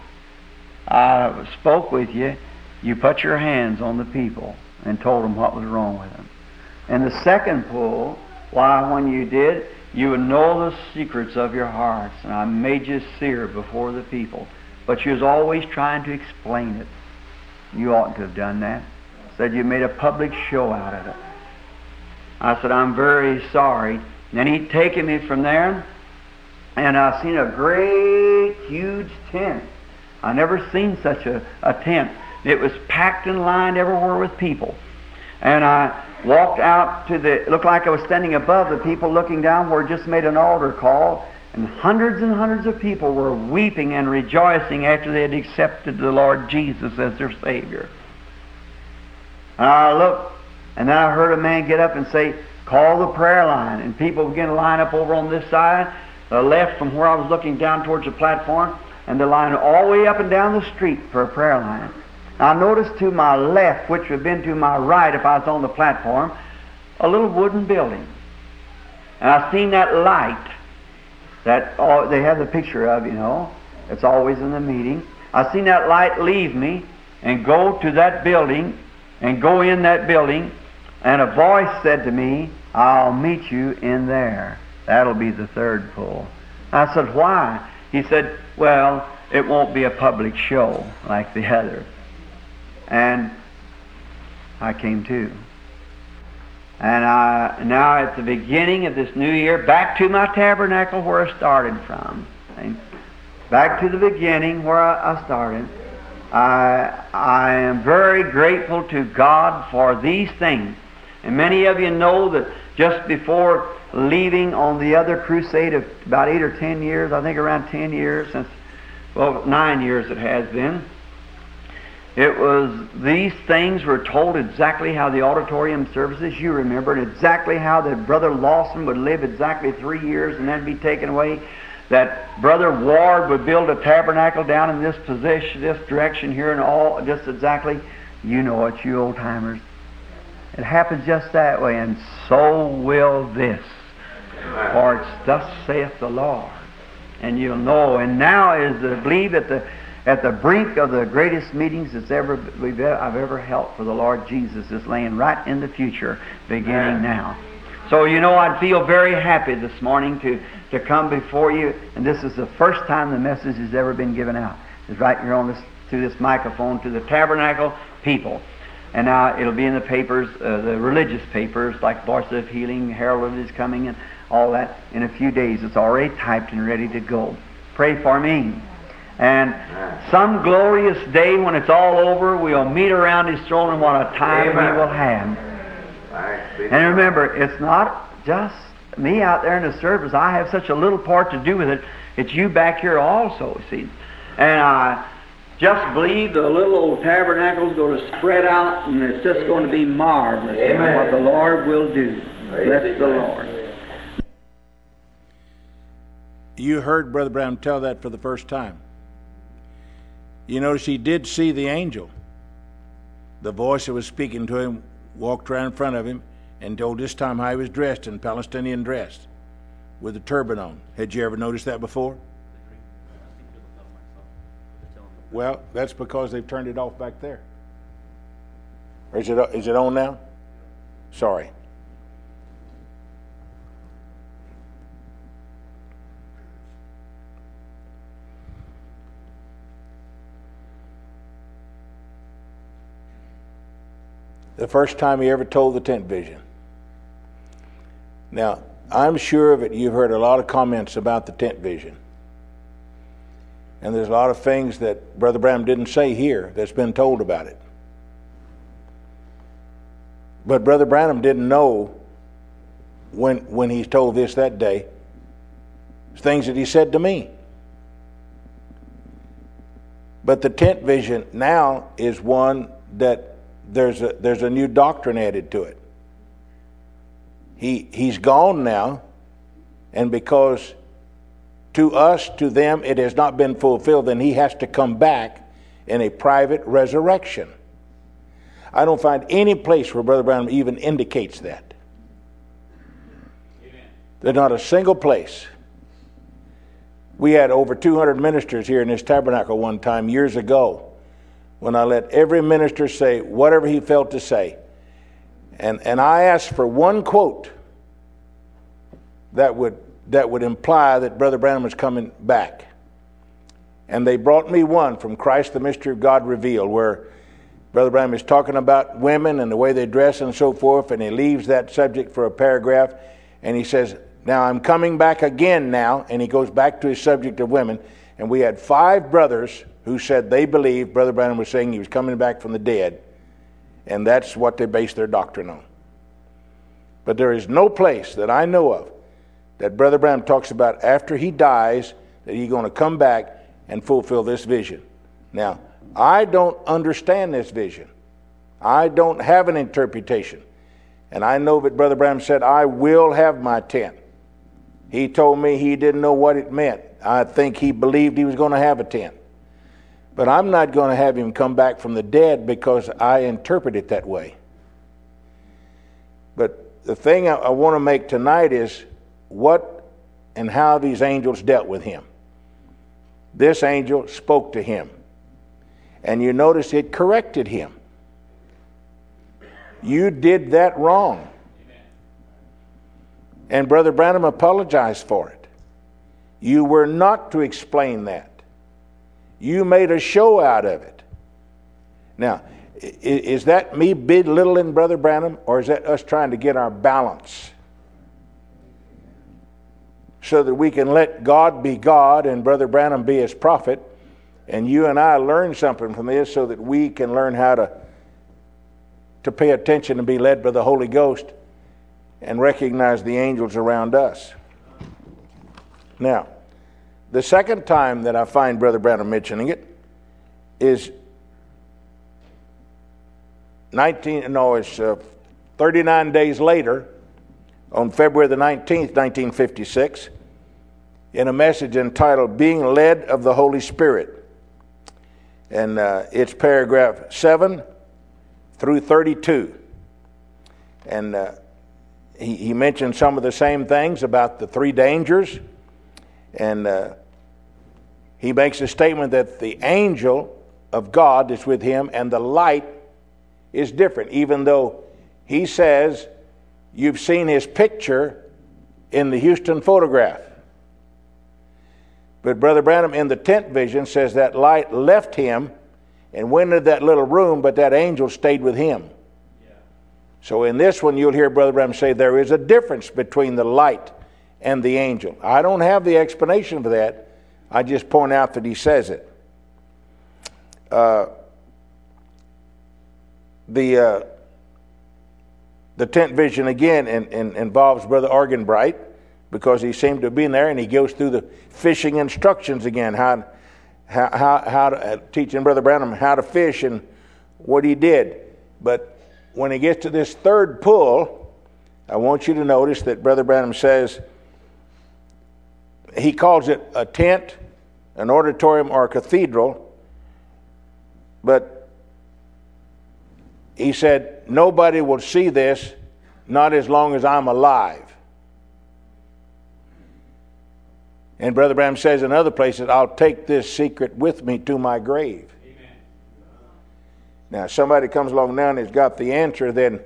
I spoke with you, you put your hands on the people and told them what was wrong with them. And the second pull, why, when you did, you would know the secrets of your hearts. And I made you seer before the people. But you was always trying to explain it. You oughtn't to have done that. Said you made a public show out of it. I said, I'm very sorry. And he'd taken me from there, and I seen a great, huge tent. I never seen such a tent. It was packed and lined everywhere with people. And I walked out to it looked like I was standing above the people looking down where it just made an altar call. And hundreds of people were weeping and rejoicing after they had accepted the Lord Jesus as their Savior. And I looked, and then I heard a man get up and say, call the prayer line. And people began to line up over on this side, the left from where I was looking down towards the platform, and the line all the way up and down the street for a prayer line. I noticed to my left, which would have been to my right if I was on the platform, a little wooden building. And I seen that light that they have the picture of, you know. It's always in the meeting. I seen that light leave me and go to that building and go in that building, and a voice said to me, I'll meet you in there. That'll be the third pull. I said, why? He said, well, it won't be a public show like the other. And I came to. And now at the beginning of this new year, back to my tabernacle where I started from. Back to the beginning where I started. I am very grateful to God for these things. And many of you know that just before leaving on the other crusade of about 8 or 10 years, I think around 10 years, since, well, 9 years it has been, it was, these things were told exactly how the auditorium services, you remember, and exactly how that Brother Lawson would live exactly 3 years and then be taken away. That Brother Ward would build a tabernacle down in this position, this direction here, and all just exactly. You know it, you old timers. It happens just that way, and so will this. For it's thus saith the Lord. And you'll know. And now is to believe at the brink of the greatest meetings I've ever held for the Lord Jesus is laying right in the future, beginning now. So you know, I'd feel very happy this morning to come before you, and this is the first time the message has ever been given out. It's right here on this, through this microphone to the tabernacle people. And now it'll be in the papers, the religious papers like Voice of Healing, Herald of His Coming, and all that in a few days. It's already typed and ready to go. Pray for me. And some glorious day when it's all over, we'll meet around His throne, and what a time we will have. And remember, it's not just me out there in the service. I have such a little part to do with it. It's you back here also, see. And I just believe the little old tabernacle is going to spread out, and it's just going to be marvelous. Amen. What the Lord will do. Bless the Lord. You heard Brother Branham tell that for the first time. You notice he did see the angel. The voice that was speaking to him walked around in front of him and told this time how he was dressed in Palestinian dress with a turban on. Had you ever noticed that before? Well, that's because they've turned it off back there. Is it on now? Sorry. The first time he ever told the tent vision. Now, I'm sure that you've heard a lot of comments about the tent vision. And there's a lot of things that Brother Branham didn't say here that's been told about it. But Brother Branham didn't know when he told this that day, things that he said to me. But the tent vision now is one that there's a new doctrine added to it. He's gone now, and because to us, to them, it has not been fulfilled, then he has to come back in a private resurrection. I don't find any place where Brother Branham even indicates that. Amen. There's not a single place. We had over 200 ministers here in this tabernacle one time years ago, when I let every minister say whatever he felt to say. And I asked for one quote that would imply that Brother Branham was coming back. And they brought me one from Christ, the Mystery of God Revealed, where Brother Branham is talking about women and the way they dress and so forth, and he leaves that subject for a paragraph, and he says, now I'm coming back again now, and he goes back to his subject of women. And we had 5 brothers who said they believed Brother Branham was saying he was coming back from the dead, and that's what they based their doctrine on. But there is no place that I know of that Brother Branham talks about after he dies, that he's going to come back and fulfill this vision. Now, I don't understand this vision. I don't have an interpretation. And I know that Brother Branham said, I will have my tent. He told me he didn't know what it meant. I think he believed he was going to have a tent. But I'm not going to have him come back from the dead because I interpret it that way. But the thing I want to make tonight is what and how these angels dealt with him. This angel spoke to him. And you notice it corrected him. You did that wrong. And Brother Branham apologized for it. You were not to explain that. You made a show out of it. Now, is that me belittling Brother Branham, or is that us trying to get our balance so that we can let God be God and Brother Branham be his prophet, and you and I learn something from this so that we can learn how to pay attention and be led by the Holy Ghost and recognize the angels around us. Now, the second time that I find Brother Branham mentioning it is 39 days later, on February the 19th, 1956, in a message entitled Being Led of the Holy Spirit. And it's paragraph 7 through 32. And he mentioned some of the same things about the three dangers. And he makes a statement that the angel of God is with him and the light is different, even though he says you've seen his picture in the Houston photograph. But Brother Branham in the tent vision says that light left him and went into that little room, but that angel stayed with him. Yeah. So in this one, you'll hear Brother Branham say there is a difference between the light and the angel. I don't have the explanation for that. I just point out that he says it. The tent vision again involves Brother Arganbright, because he seemed to have been there, and he goes through the fishing instructions again, how to teaching Brother Branham how to fish and what he did. But when he gets to this third pull, I want you to notice that Brother Branham says he calls it a tent, an auditorium, or a cathedral, but he said nobody will see this, not as long as I'm alive. And Brother Branham says in other places, I'll take this secret with me to my grave. Amen. Now, if somebody comes along now and has got the answer, then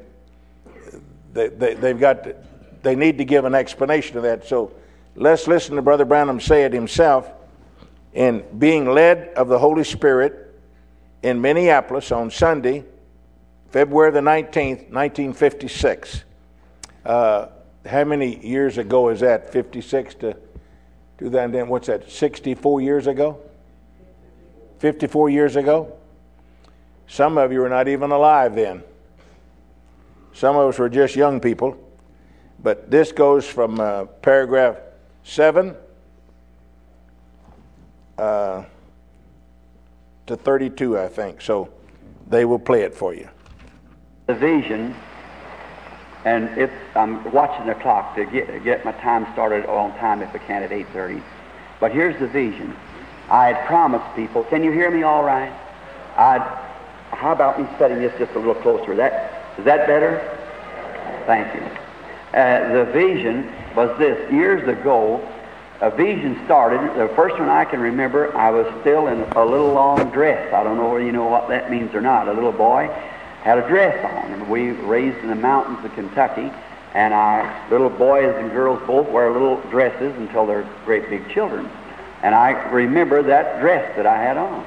they need to give an explanation of that. So let's listen to Brother Branham say it himself in Being Led of the Holy Spirit in Minneapolis on Sunday, February the 19th, 1956. How many years ago is that? 56 to 2010, what's that, 64 years ago? 54 years ago? Some of you were not even alive then. Some of us were just young people. But this goes from paragraph 7 to 32, I think. So they will play it for you. The vision, and I'm watching the clock to get my time started on time if I can at 8:30. But here's the vision. I had promised people. Can you hear me all right? How about me setting this just a little closer? Is that better? Thank you. The vision was this. Years ago, a vision started. The first one I can remember, I was still in a little long dress. I don't know whether you know what that means or not. A little boy had a dress on. And we raised in the mountains of Kentucky, and our little boys and girls both wear little dresses until they're great big children. And I remember that dress that I had on.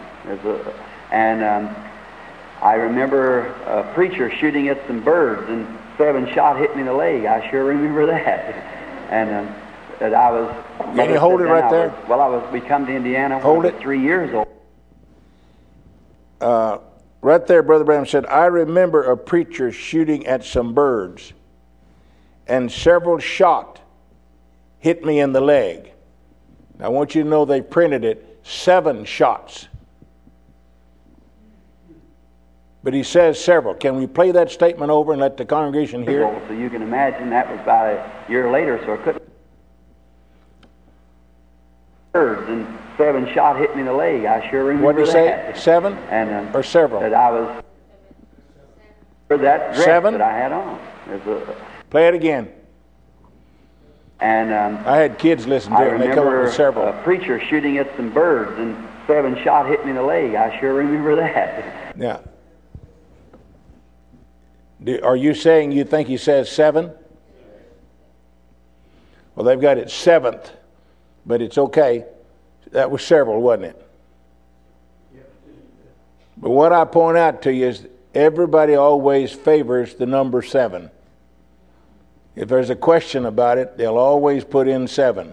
I remember a preacher shooting at some birds, and 7 shot hit me in the leg. I sure remember that. And that I was. Can you hold it right there? We come to Indiana. Hold it. 3 years old. Right there, Brother Branham said, I remember a preacher shooting at some birds, and several shot hit me in the leg. I want you to know they printed it 7 shots. But he says several. Can we play that statement over and let the congregation hear it? So you can imagine that was about a year later, so it couldn't. And 7 shot hit me in the leg. I sure remember What did he say? that. 7 and or several? That I was for that dress 7? that I had on. Play it again. And I had kids listen to I it, and they come up remember with several. a preacher shooting at some birds, and 7 shot hit me in the leg. I sure remember that. Yeah. Are you saying you think he says 7? Well, they've got it 7th, but it's okay. That was several, wasn't it? But what I point out to you is everybody always favors the number 7. If there's a question about it, they'll always put in 7.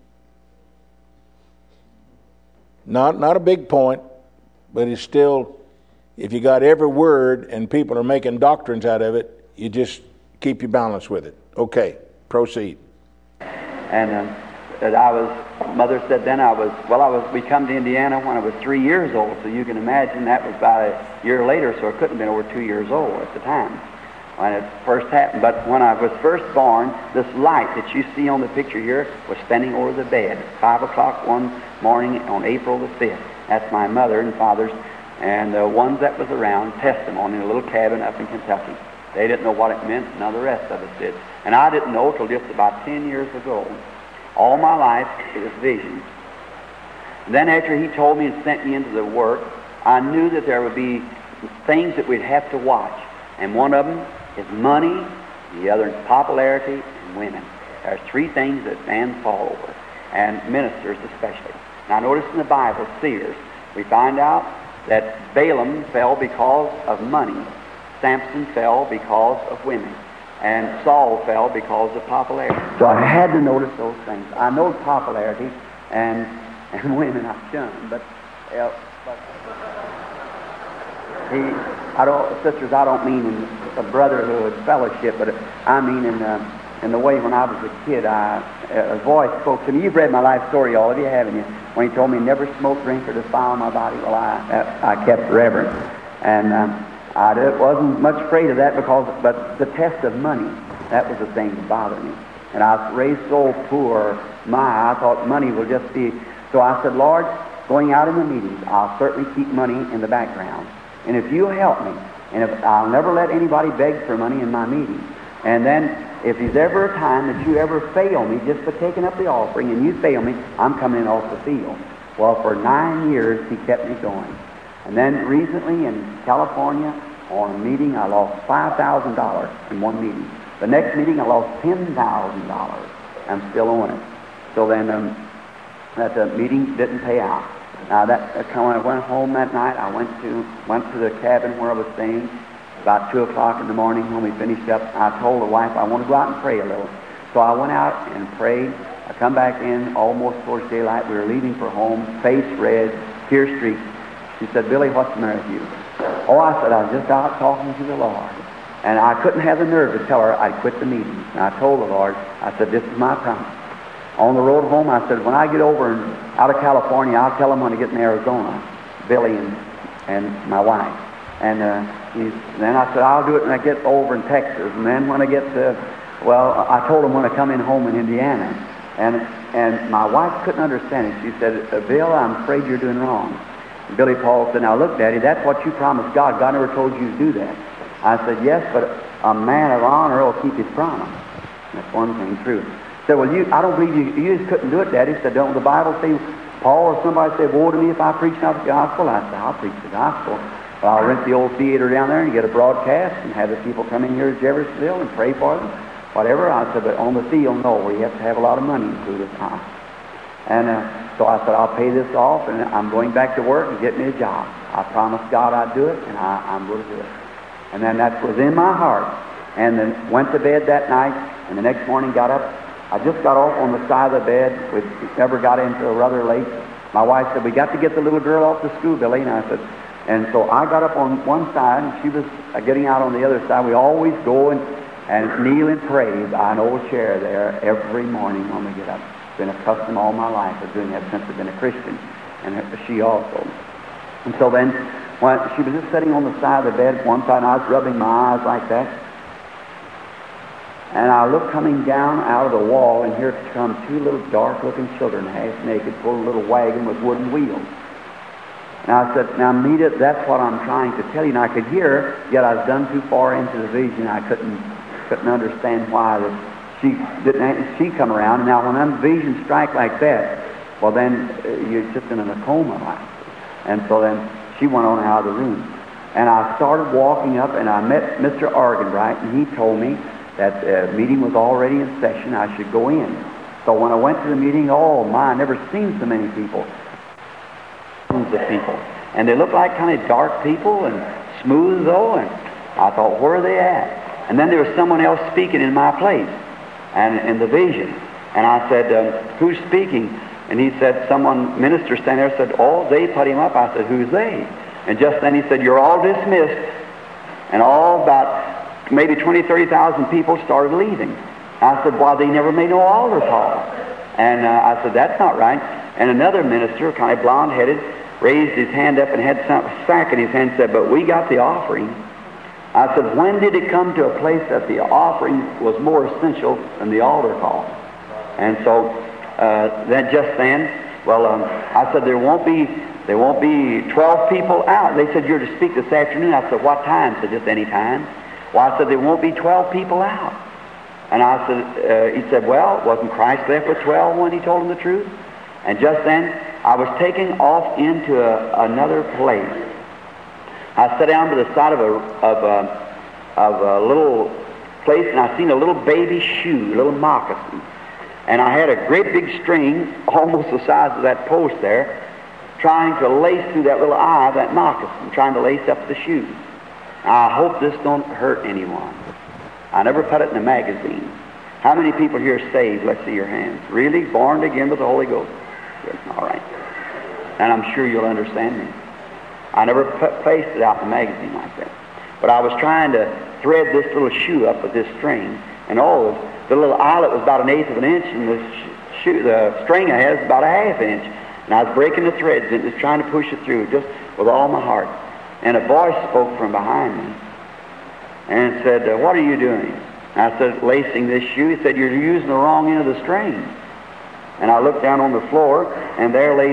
Not a big point, but it's still, if you got every word and people are making doctrines out of it, you just keep your balance with it. Okay, proceed. And that Mother said then we come to Indiana when I was 3 years old, so you can imagine that was about a year later, so it couldn't have been over 2 years old at the time when it first happened. But when I was first born, this light that you see on the picture here was standing over the bed. 5 o'clock one morning on April the 5th. That's my mother and father's, and the ones that was around, testimony in a little cabin up in Kentucky. They didn't know what it meant, none of the rest of us did. And I didn't know till just about 10 years ago. All my life, it was visions. And then after he told me and sent me into the work, I knew that there would be things that we'd have to watch. And one of them is money, the other is popularity, and women. There's 3 things that men fall over, and ministers especially. Now notice in the Bible, seers, we find out that Balaam fell because of money, Samson fell because of women, and Saul fell because of popularity. So I had to notice those things. I know popularity and women I shun, but sisters, I don't mean in a brotherhood fellowship, but I mean in the way when I was a kid, a voice spoke to me. You've read my life story, all of you, haven't you? When he told me never smoke, drink, or defile my body. Well, I kept reverent, and I wasn't much afraid of that but the test of money, that was the thing that bothered me. And I was raised so poor, I thought money will just be. So I said, Lord, going out in the meetings, I'll certainly keep money in the background. And if you'll help me, and if I'll never let anybody beg for money in my meetings. And then if there's ever a time that you ever fail me just for taking up the offering and you fail me, I'm coming in off the field. Well, for 9 years, he kept me going. And then recently in California, on a meeting, I lost $5,000 in one meeting. The next meeting, I lost $10,000. I'm still on it. So then that meeting didn't pay out. Now when I went home that night, I went to the cabin where I was staying. About 2 o'clock in the morning when we finished up, I told the wife I want to go out and pray a little. So I went out and prayed. I come back in almost towards daylight. We were leaving for home, face red, tear streaked. She said, Billy, what's the matter with you? Oh, I said, I was just out talking to the Lord. And I couldn't have the nerve to tell her I'd quit the meeting. And I told the Lord, I said, this is my promise. On the road home, I said, when I get over out of California, I'll tell them when I get in Arizona, Billy and my wife. And then I said, I'll do it when I get over in Texas. And then when I get I told him when I come in home in Indiana. And my wife couldn't understand it. She said, Bill, I'm afraid you're doing wrong. And Billy Paul said, now look, Daddy, that's what you promised God. God never told you to do that. I said, yes, but a man of honor will keep his promise. That's one thing true. He said, well, I don't believe you just couldn't do it, Daddy. He said, don't the Bible say, Paul or somebody say, woe to me if I preach not the gospel? I said, I'll preach the gospel. Well, I'll rent the old theater down there and get a broadcast and have the people come in here to Jeffersonville and pray for them, whatever. I said, but on the field, no, where you have to have a lot of money included. And so I said, I'll pay this off, and I'm going back to work and get me a job. I promised God I'd do it, and I'm going to do it. And then that was in my heart. And then went to bed that night, and the next morning got up. I just got off on the side of the bed. We never got into it rather late. My wife said, we got to get the little girl off to school, Billy. And I said, and so I got up on one side, and she was getting out on the other side. We always go and and kneel and pray by an old chair there every morning when we get up. It's been a custom all my life of doing that since I've been a Christian, and she also. And so then, when she was just sitting on the side of the bed one side, and I was rubbing my eyes like that, and I looked coming down out of the wall, and here come two little dark-looking children, half naked, pulling a little wagon with wooden wheels. And I said, now, Meta, that's what I'm trying to tell you. And I could hear her, yet I was done too far into the vision. I couldn't understand why that she didn't. She come around, and now when them visions strike like that, well, then you're just in a coma, like. And so then she went on out of the room, and I started walking up, and I met Mr. Arganbright, and he told me that the meeting was already in session. I should go in. So when I went to the meeting, oh my, I never seen so many people. Of people, and they looked like kind of dark people and smooth though, and I thought, where are they at? And then there was someone else speaking in my place, and in the vision, and I said, who's speaking? And he said, someone, minister standing there, said, oh, they put him up. I said, who's they? And just then he said, you're all dismissed, and all about maybe 30,000 people started leaving. I said, well, they never made no altar call. And I said, that's not right. And another minister, kind of blonde-headed, raised his hand up and had some sack in his hand and said, but we got the offering. I said, when did it come to a place that the offering was more essential than the altar call? And so then just then, well, I said, there won't be 12 people out. They said, you're to speak this afternoon. I said, what time? I said, just any time. Well, I said, there won't be 12 people out. And I said, he said, well, wasn't Christ left with 12 when he told them the truth? And just then, I was taken off into another place. I sat down by the side of a little place, and I seen a little baby shoe, a little moccasin. And I had a great big string, almost the size of that post there, trying to lace through that little eye of that moccasin, trying to lace up the shoe. I hope this don't hurt anyone. I never put it in a magazine. How many people here are saved? Let's see your hands. Really? Born again with the Holy Ghost? Good. All right. And I'm sure you'll understand me. I never placed it out in a magazine like that. But I was trying to thread this little shoe up with this string, and the little eyelet was about 1/8 of an inch, and the string I had is about 1/2 inch. And I was breaking the threads and just trying to push it through, just with all my heart. And a voice spoke from behind me and said, what are you doing? And I said, lacing this shoe. He said, you're using the wrong end of the string. And I looked down on the floor, and there laid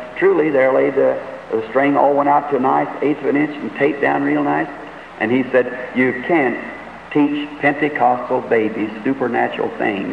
the string all went out to a nice 1/8 of an inch and taped down real nice. And he said, you can't teach Pentecostal babies supernatural things.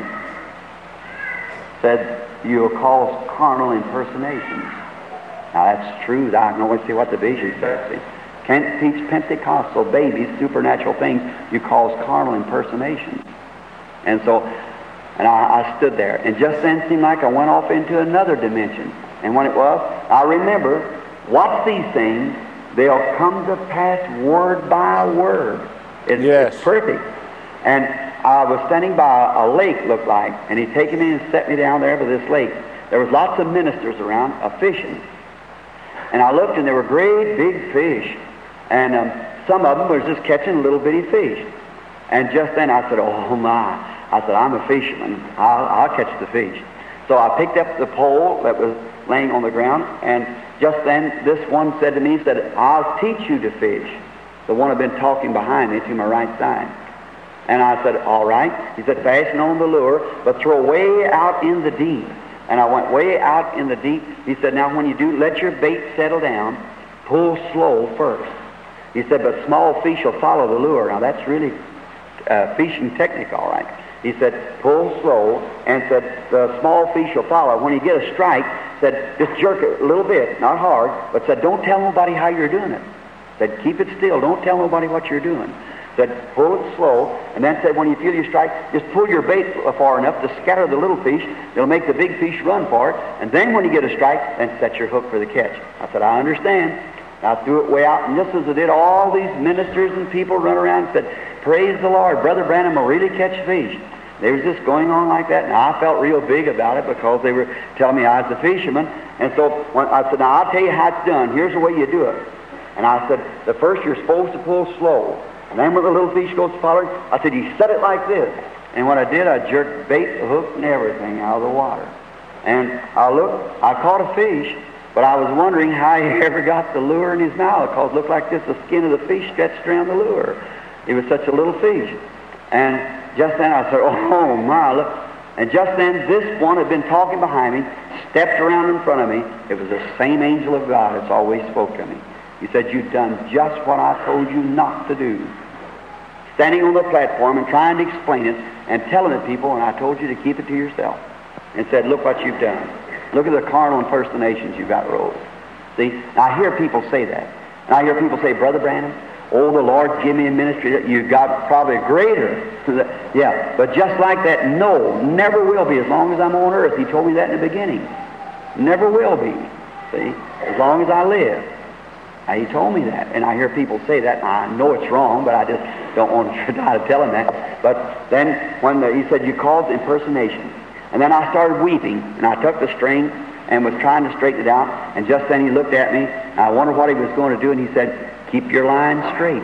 Said, you'll cause carnal impersonations. Now that's true. I can only see what the vision says. See? Can't teach Pentecostal babies supernatural things. You cause carnal impersonations. And so, and I stood there, and just then it seemed like I went off into another dimension. And when it was, I remember, watch these things, they'll come to pass word by word. It's perfect. And I was standing by a lake, looked like, and he'd taken me and set me down there by this lake. There was lots of ministers around, fishing. And I looked, and there were great big fish. And some of them was just catching little bitty fish. And just then I said, oh my. I said, I'm a fisherman. I'll catch the fish. So I picked up the pole that was laying on the ground, and just then this one said to me, he said, I'll teach you to fish. The one had been talking behind me to my right side. And I said, all right. He said, fasten on the lure, but throw way out in the deep. And I went way out in the deep. He said, now when you do, let your bait settle down. Pull slow first. He said, but small fish will follow the lure. Now that's really fishing technique, all right. He said, pull slow, and said, the small fish will follow. When you get a strike, said, just jerk it a little bit, not hard, but said, don't tell nobody how you're doing it. Said, keep it still. Don't tell nobody what you're doing. Said, pull it slow, and then said, when you feel your strike, just pull your bait far enough to scatter the little fish. It'll make the big fish run for it. And then when you get a strike, then set your hook for the catch. I said, I understand. I threw it way out, and just as I did, all these ministers and people run around and said, praise the Lord, Brother Branham will really catch fish. They was just going on like that, and I felt real big about it because they were telling me I was a fisherman. And so when I said, now I'll tell you how it's done. Here's the way you do it. And I said, the first you're supposed to pull slow. And then when the little fish goes following, I said, you set it like this. And when I did, I jerked bait, hook, and everything out of the water. And I looked, I caught a fish, but I was wondering how he ever got the lure in his mouth, because it looked like this, the skin of the fish stretched around the lure. It was such a little fish. And just then I said, oh my, look. And just then this one had been talking behind me, stepped around in front of me. It was the same angel of God that's always spoke to me. He said, you've done just what I told you not to do. Standing on the platform and trying to explain it and telling the people, and I told you to keep it to yourself. And said, look what you've done. Look at the carnal impersonations you've got rolled. See, I hear people say that. And I hear people say, Brother Branham, oh, the Lord's given me a ministry that you've got probably greater. Yeah, but just like that, no, never will be as long as I'm on earth. He told me that in the beginning. Never will be, see, as long as I live. He told me that, and I hear people say that, and I know it's wrong, but I just don't want to try to tell him that. But then when he said, you caused impersonation, and then I started weeping, and I took the string and was trying to straighten it out, and just then he looked at me, and I wondered what he was going to do, and he said, keep your line straight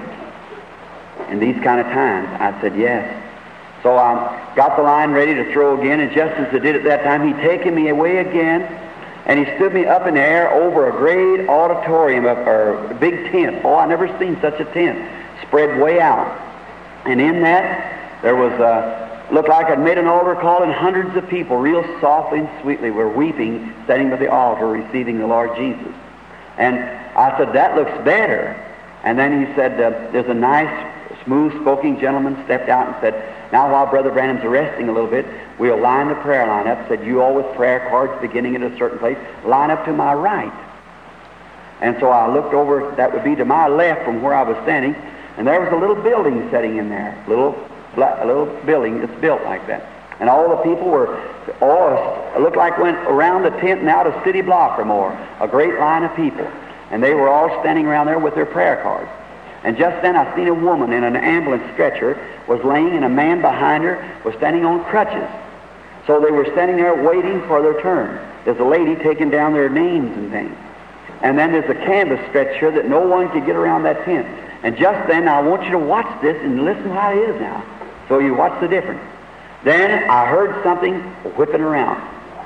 in these kind of times. I said, yes. So I got the line ready to throw again, and just as I did at that time, he'd taken me away again, and he stood me up in the air over a great auditorium, or a big tent. Oh, I never seen such a tent, spread way out. And in that, there was looked like I'd made an altar call, and hundreds of people, real softly and sweetly, were weeping, standing by the altar, receiving the Lord Jesus. And I said, that looks better. And then he said, there's a nice, smooth-spoken gentleman stepped out and said, now while Brother Branham's resting a little bit, we'll line the prayer line up. Said, you all with prayer cards beginning at a certain place, line up to my right. And so I looked over, that would be to my left from where I was standing, and there was a little building sitting in there, a little building that's built like that. And all the people were, it looked like went around the tent and out a city block or more, a great line of people. And they were all standing around there with their prayer cards. And just then I seen a woman in an ambulance stretcher was laying, and a man behind her was standing on crutches. So they were standing there waiting for their turn. There's a lady taking down their names and things. And then there's a canvas stretcher that no one could get around that tent. And just then, I want you to watch this and listen how it is now. So you watch the difference. Then I heard something whipping around.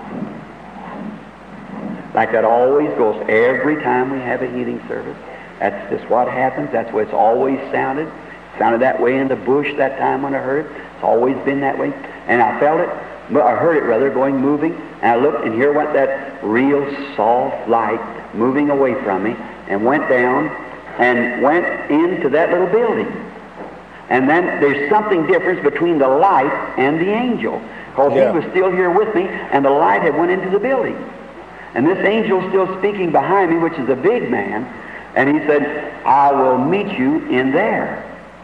Like that always goes every time we have a healing service. That's just what happens. That's what it's always sounded. It sounded that way in the bush that time when I heard it. It's always been that way. And I felt it, I heard it rather, moving. And I looked, and here went that real soft light moving away from me, and went down and went into that little building. And then there's something different between the light and the angel, because he was still here with me, and the light had went into the building. And this angel still speaking behind me, which is a big man, and he said, I will meet you in there.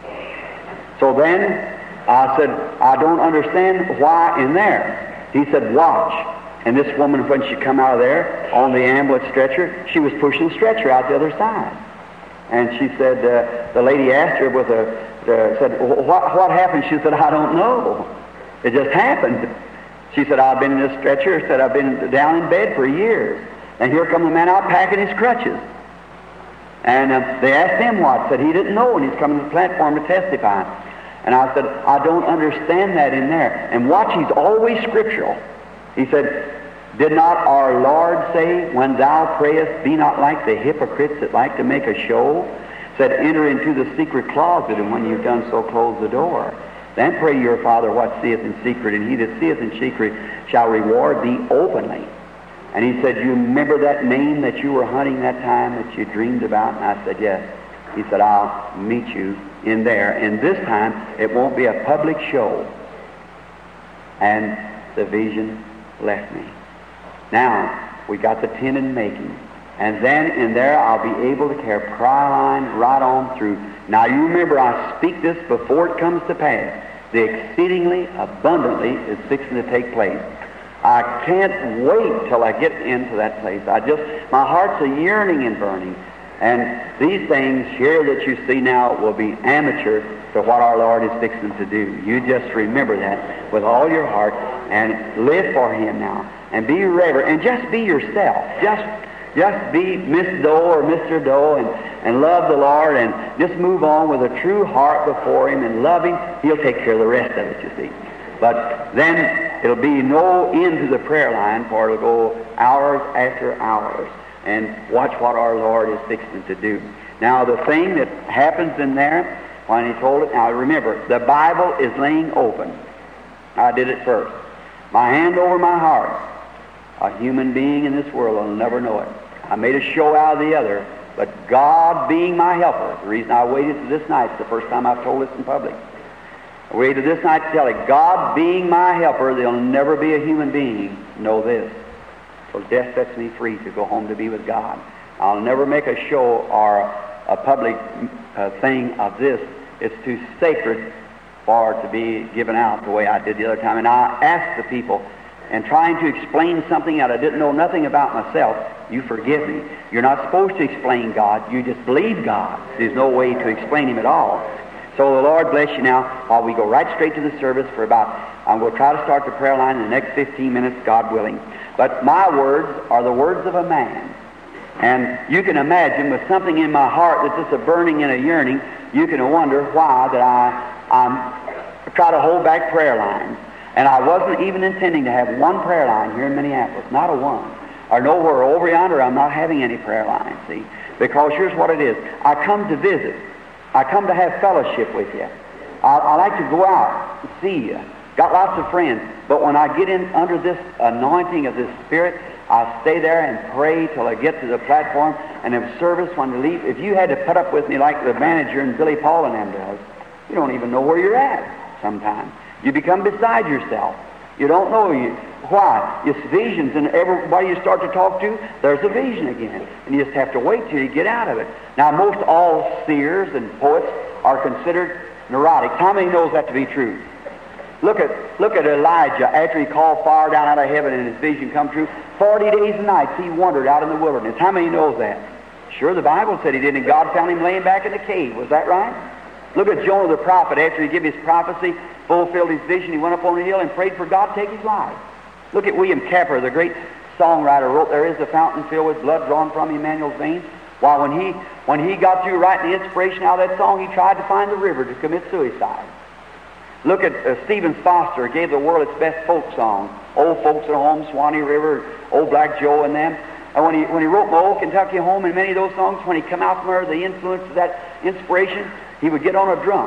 So then I said, I don't understand why in there. He said, watch. And this woman, when she come out of there on the ambulance stretcher, she was pushing the stretcher out the other side. And she said, the lady asked her said, what happened? She said, I don't know. It just happened. She said, I've been in this stretcher. Said, I've been down in bed for years. And here come the man out packing his crutches. And they asked him what. Said he didn't know, and he's coming to the platform to testify. And I said, I don't understand that in there. And watch, he's always scriptural. He said, did not our Lord say, when thou prayest, be not like the hypocrites that like to make a show? Said, enter into the secret closet, and when you've done so, close the door. Then pray your Father what seeth in secret, and he that seeth in secret shall reward thee openly. And he said, you remember that name that you were hunting that time that you dreamed about? And I said, yes. He said, I'll meet you in there. And this time, it won't be a public show. And the vision left me. Now, we got the tent in making. And then in there, I'll be able to carry a prayer line right on through. Now, you remember, I speak this before it comes to pass. The exceedingly abundantly is fixing to take place. I can't wait till I get into that place. My heart's a yearning and burning. And these things here that you see now will be amateur to what our Lord is fixing to do. You just remember that with all your heart and live for Him now. And be reverent and just be yourself. Just Just be Miss Doe or Mr. Doe and love the Lord and just move on with a true heart before Him and love Him. He'll take care of the rest of it, you see. But then it'll be no end to the prayer line, for it'll go hours after hours. And watch what our Lord is fixing to do. Now, the thing that happens in there, when He told it, now remember, the Bible is laying open. I did it first. My hand over my heart. A human being in this world will never know it. I made a show out of the other, but God being my helper, the reason I waited to this night, it's the first time I've told this in public. I waited this night to tell it, God being my helper, there'll never be a human being know this. So death sets me free to go home to be with God. I'll never make a show or a public thing of this. It's too sacred for it to be given out the way I did the other time. And I asked the people, and trying to explain something that I didn't know nothing about myself, you forgive me. You're not supposed to explain God. You just believe God. There's no way to explain Him at all. So the Lord bless you now while we go right straight to the service for I'm going to try to start the prayer line in the next 15 minutes, God willing. But my words are the words of a man. And you can imagine with something in my heart that's just a burning and a yearning, you can wonder why that I try to hold back prayer lines. And I wasn't even intending to have one prayer line here in Minneapolis, not a one. Or nowhere over yonder, I'm not having any prayer lines, see. Because here's what it is. I come to visit. I come to have fellowship with you. I like to go out and see you. Got lots of friends. But when I get in under this anointing of this Spirit, I stay there and pray till I get to the platform. And if service, when to leave, if you had to put up with me like the manager and Billy Paul and them does, you don't even know where you're at sometimes. You become beside yourself. You don't know why. It's visions, and everybody you start to talk to, there's a vision again. And you just have to wait till you get out of it. Now, most all seers and poets are considered neurotic. How many knows that to be true? Look at Elijah after he called fire down out of heaven and his vision come true. 40 days and nights he wandered out in the wilderness. How many knows that? Sure, the Bible said he did, and God found him laying back in the cave. Was that right? Look at Jonah the prophet. After he gave his prophecy, fulfilled his vision, he went up on the hill and prayed for God to take his life. Look at William Capper, the great songwriter, wrote, "There is a fountain filled with blood drawn from Emmanuel's veins." While when he got through writing the inspiration out of that song, he tried to find the river to commit suicide. Look at Stephen Foster, gave the world its best folk song, "Old Folks at Home," "Swanee River," "Old Black Joe," and them. And when he wrote "My Old Kentucky Home" and many of those songs, when he come out from there, the influence of that inspiration, he would get on a drum.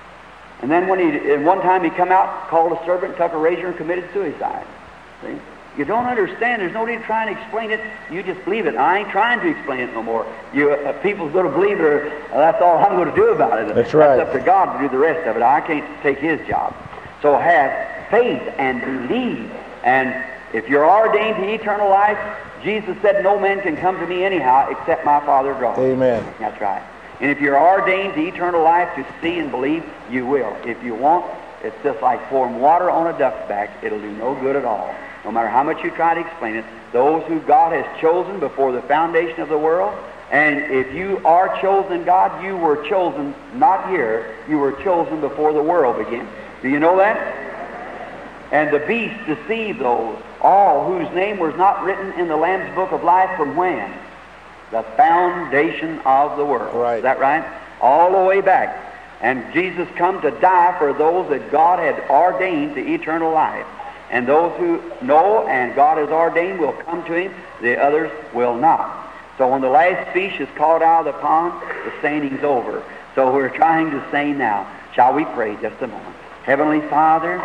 And then one time he come out, called a servant, took a razor, and committed suicide. See? You don't understand. There's no need trying to explain it. You just believe it. I ain't trying to explain it no more. People's going to believe it, or that's all I'm going to do about it. That's right. It's up to God to do the rest of it. I can't take His job. So have faith and believe. And if you're ordained to eternal life, Jesus said, "No man can come to me anyhow except my Father draws." Amen. That's right. And if you're ordained to eternal life to see and believe, you will. If you won't, it's just like pouring water on a duck's back. It'll do no good at all. No matter how much you try to explain it, those who God has chosen before the foundation of the world, and if you are chosen in God, you were chosen not here, you were chosen before the world began. Do you know that? And the beast deceived those, all whose name was not written in the Lamb's book of life from when? The foundation of the world. Right. Is that right? All the way back. And Jesus come to die for those that God had ordained to eternal life. And those who know and God has ordained will come to Him, the others will not. So when the last fish is caught out of the pond, the seining's over. So we're trying to seine now. Shall we pray just a moment? Heavenly Father,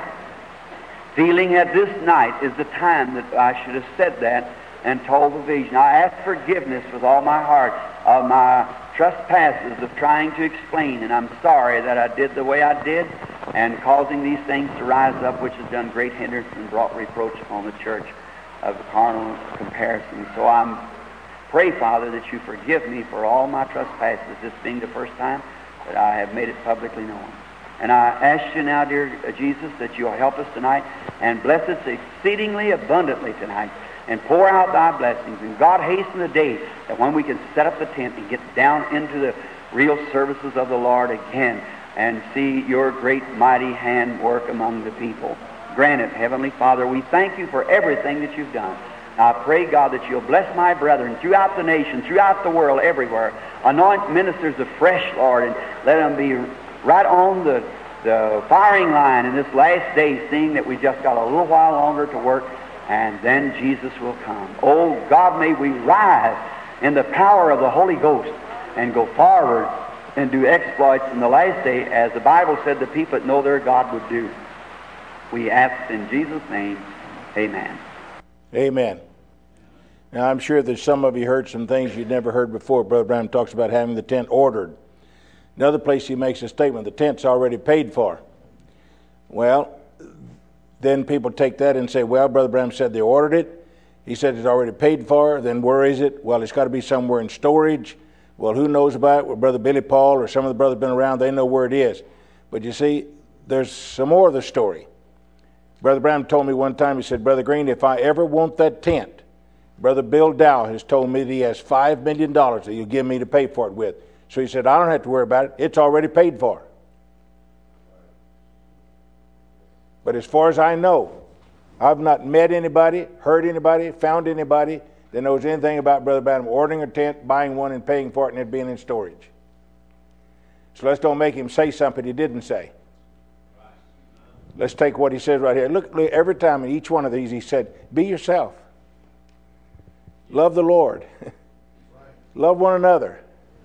feeling that this night is the time that I should have said that and told the vision. I ask forgiveness with all my heart of my trespasses of trying to explain, and I'm sorry that I did the way I did and causing these things to rise up, which has done great hindrance and brought reproach upon the church of the carnal comparison. So I pray, Father, that you forgive me for all my trespasses, this being the first time that I have made it publicly known. And I ask you now, dear Jesus, that you'll help us tonight and bless us exceedingly abundantly tonight and pour out thy blessings. And God, hasten the day that when we can set up the tent and get down into the real services of the Lord again and see your great mighty hand work among the people. Grant it, Heavenly Father. We thank you for everything that you've done. I pray, God, that you'll bless my brethren throughout the nation, throughout the world, everywhere. Anoint ministers afresh, Lord, and let them be right on the firing line in this last day, seeing that we just got a little while longer to work, and then Jesus will come. Oh, God, may we rise in the power of the Holy Ghost and go forward and do exploits in the last day, as the Bible said the people that know their God would do. We ask in Jesus' name, amen. Amen. Now, I'm sure that some of you heard some things you'd never heard before. Brother Branham talks about having the tent ordered. Another place he makes a statement, the tent's already paid for. Well, then people take that and say, well, Brother Branham said they ordered it. He said it's already paid for. Then where is it? Well, it's got to be somewhere in storage. Well, who knows about it? Well, Brother Billy Paul or some of the brothers been around, they know where it is. But you see, there's some more of the story. Brother Branham told me one time, he said, Brother Green, if I ever want that tent, Brother Bill Dow has told me that he has $5 million that he'll give me to pay for it with. So he said, I don't have to worry about it. It's already paid for. But as far as I know, I've not met anybody, heard anybody, found anybody that knows anything about Brother Branham ordering a tent, buying one, and paying for it, and it being in storage. So let's don't make him say something he didn't say. Let's take what he says right here. Look, every time in each one of these he said, be yourself. Love the Lord. Love one another.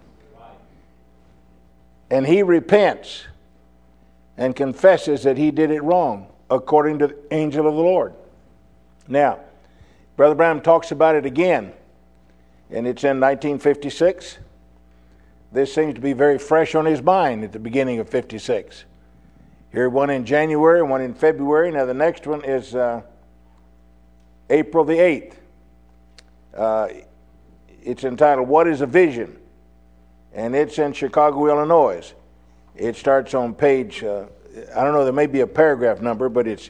And he repents and confesses that he did it wrong, according to the angel of the Lord. Now, Brother Branham talks about it again, and it's in 1956. This seems to be very fresh on his mind at the beginning of 56. Here, one in January, one in February. Now, the next one is April the 8th. It's entitled, What is a Vision? And it's in Chicago, Illinois. It starts on page, I don't know, there may be a paragraph number, but it's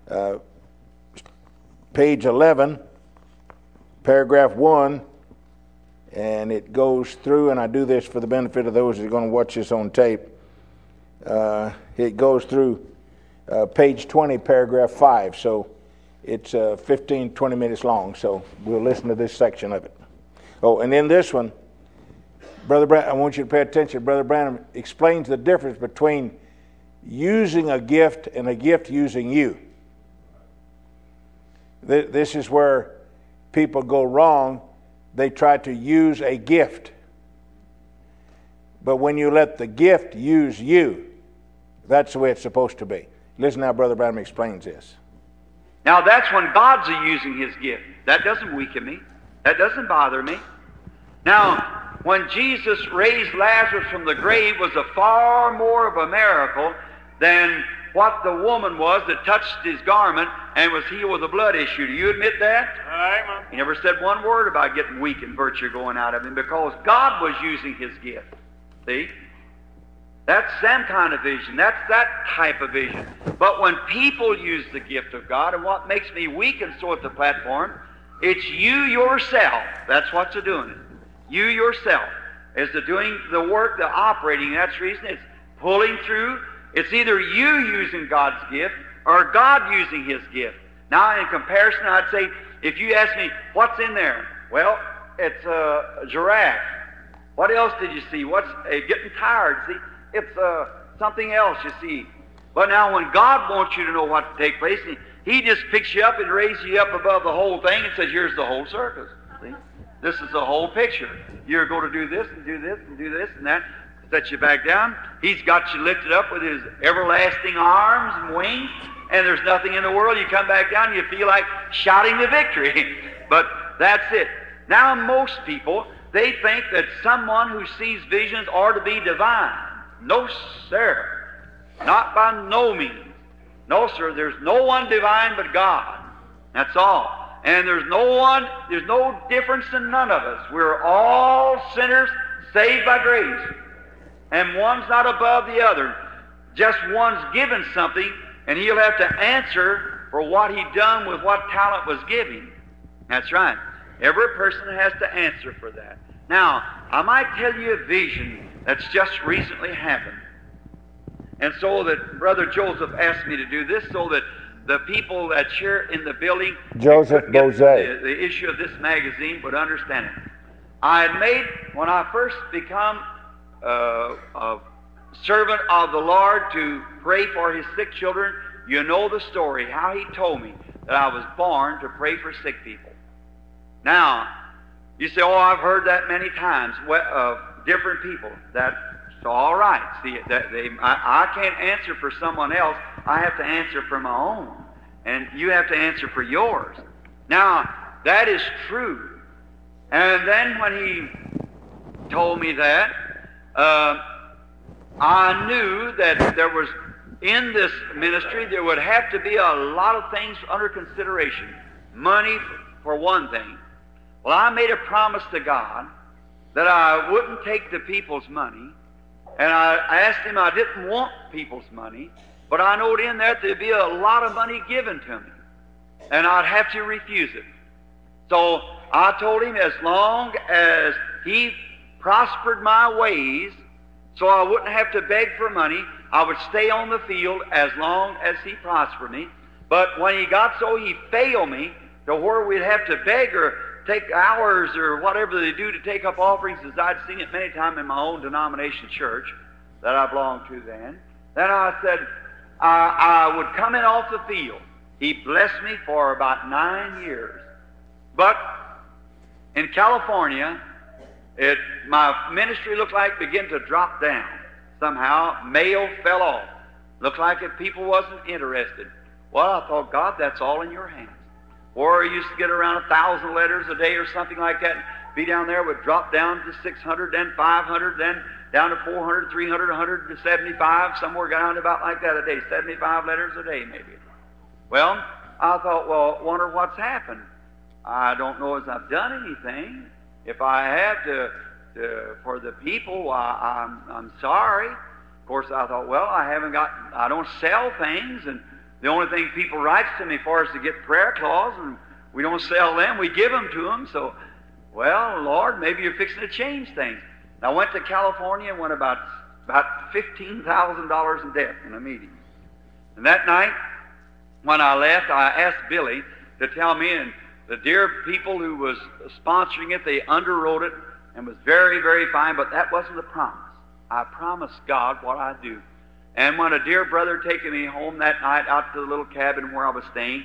page 11, paragraph 1, and it goes through, and I do this for the benefit of those that are going to watch this on tape. It goes through page 20, paragraph 5, so it's 15, 20 minutes long, so we'll listen to this section of it. Oh, and in this one, Brother Branham, I want you to pay attention. Brother Branham explains the difference between using a gift and a gift using you. This is where people go wrong. They try to use a gift. But when you let the gift use you, that's the way it's supposed to be. Listen how Brother Branham explains this. Now that's when God's using His gift. That doesn't weaken me. That doesn't bother me. Now, when Jesus raised Lazarus from the grave was a far more of a miracle than what the woman was that touched his garment and was healed with a blood issue. Do you admit that? Amen. He never said one word about getting weak and virtue going out of him because God was using His gift. See? That's some kind of vision. That's that type of vision. But when people use the gift of God, and what makes me weak and so at the platform, it's you yourself. That's what's doing it. You yourself is the doing the work, the operating. That's the reason it's pulling through. It's either you using God's gift or God using His gift. Now, in comparison, I'd say, if you ask me, what's in there? Well, it's a giraffe. What else did you see? What's getting tired? See, it's something else, you see. But now, when God wants you to know what to take place, He just picks you up and raises you up above the whole thing and says, here's the whole circus. See? This is the whole picture. You're going to do this and do this and do this and that. Set you back down. He's got you lifted up with His everlasting arms and wings, and there's nothing in the world. You come back down, you feel like shouting the victory. But that's it. Now, most people, they think that someone who sees visions ought to be divine. No, sir. Not by no means. No, sir. There's no one divine but God. That's all. And there's no difference in none of us. We're all sinners saved by grace. And one's not above the other. Just one's given something, and he'll have to answer for what he done with what talent was given. That's right. Every person has to answer for that. Now, I might tell you a vision that's just recently happened. And so that Brother Joseph asked me to do this so that the people that's here in the building, Joseph couldn't get Bozay. the issue of this magazine would understand it. I had made, when I first become a servant of the Lord to pray for His sick children, you know the story, how He told me that I was born to pray for sick people. Now, you say, oh, I've heard that many times of different people. That's all right. See, I can't answer for someone else. I have to answer for my own. And you have to answer for yours. Now, that is true. And then when he told me that, I knew that there was, in this ministry, there would have to be a lot of things under consideration. Money, for one thing. Well, I made a promise to God that I wouldn't take the people's money, and I asked Him, I didn't want people's money, but I knowed in that there'd be a lot of money given to me, and I'd have to refuse it. So I told Him as long as He prospered my ways, so I wouldn't have to beg for money, I would stay on the field as long as He prospered me. But when He got so He failed me to where we'd have to beg or take hours or whatever they do to take up offerings, as I'd seen it many times in my own denomination church that I belonged to then I said I would come in off the field. He blessed me for about 9 years. But in California, my ministry looked like it began to drop down. Somehow, mail fell off. Looked like if people wasn't interested. Well, I thought, God, that's all in your hands. Or I used to get around 1,000 letters a day or something like that. Be down there, would drop down to 600, then 500, then down to 400, 300, 175, somewhere down to about like that a day. 75 letters a day, maybe. Well, I thought, well, wonder what's happened. I don't know as I've done anything. If I have to for the people, I'm sorry. Of course, I thought, well, I don't sell things, and the only thing people write to me for is to get prayer cloths, and we don't sell them. We give them to them. So, well, Lord, maybe you're fixing to change things. I went to California and went about $15,000 in debt in a meeting. And that night, when I left, I asked Billy to tell me, and the dear people who was sponsoring it, they underwrote it and was very, very fine, but that wasn't the promise. I promised God what I'd do. And when a dear brother taking me home that night out to the little cabin where I was staying,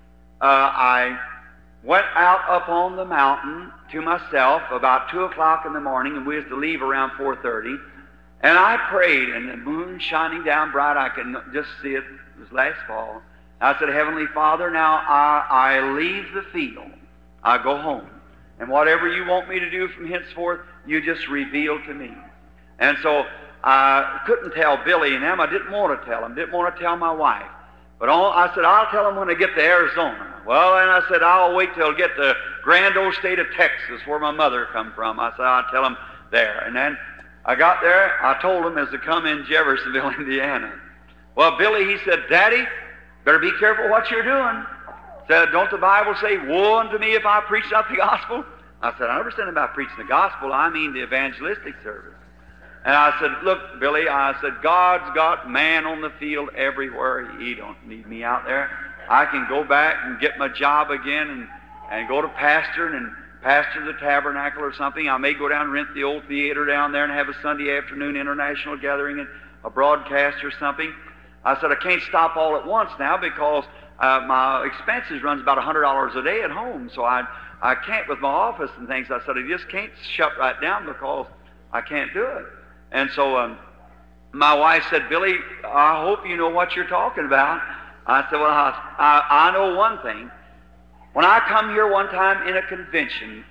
I went out up on the mountain to myself about 2 o'clock in the morning, and we was to leave around 4:30. And I prayed, and the moon shining down bright, I could just see it. It was last fall. I said, Heavenly Father, now I leave the field. I go home. And whatever you want me to do from henceforth, you just reveal to me. And so I couldn't tell Billy and them. I didn't want to tell them. Didn't want to tell my wife. But I said, I'll tell them when I get to Arizona. Well, then I said, I'll wait till I get to grand old state of Texas, where my mother come from. I said, I'll tell them there. And then I got there. I told them as to come in Jeffersonville, Indiana. Well, Billy, he said, Daddy, better be careful what you're doing. Said, don't the Bible say, woe unto me if I preach not the gospel? I said, I never said about preaching the gospel. I mean the evangelistic service. And I said, look, Billy, I said, God's got man on the field everywhere. He don't need me out there. I can go back and get my job again and go to pastoring and pastor the tabernacle or something. I may go down and rent the old theater down there and have a Sunday afternoon international gathering and a broadcast or something. I said, I can't stop all at once now because my expenses runs about $100 a day at home. So I can't with my office and things. I said, I just can't shut right down because I can't do it. And so my wife said, Billy, I hope you know what you're talking about. I said, well, I know one thing. When I come here one time in a convention,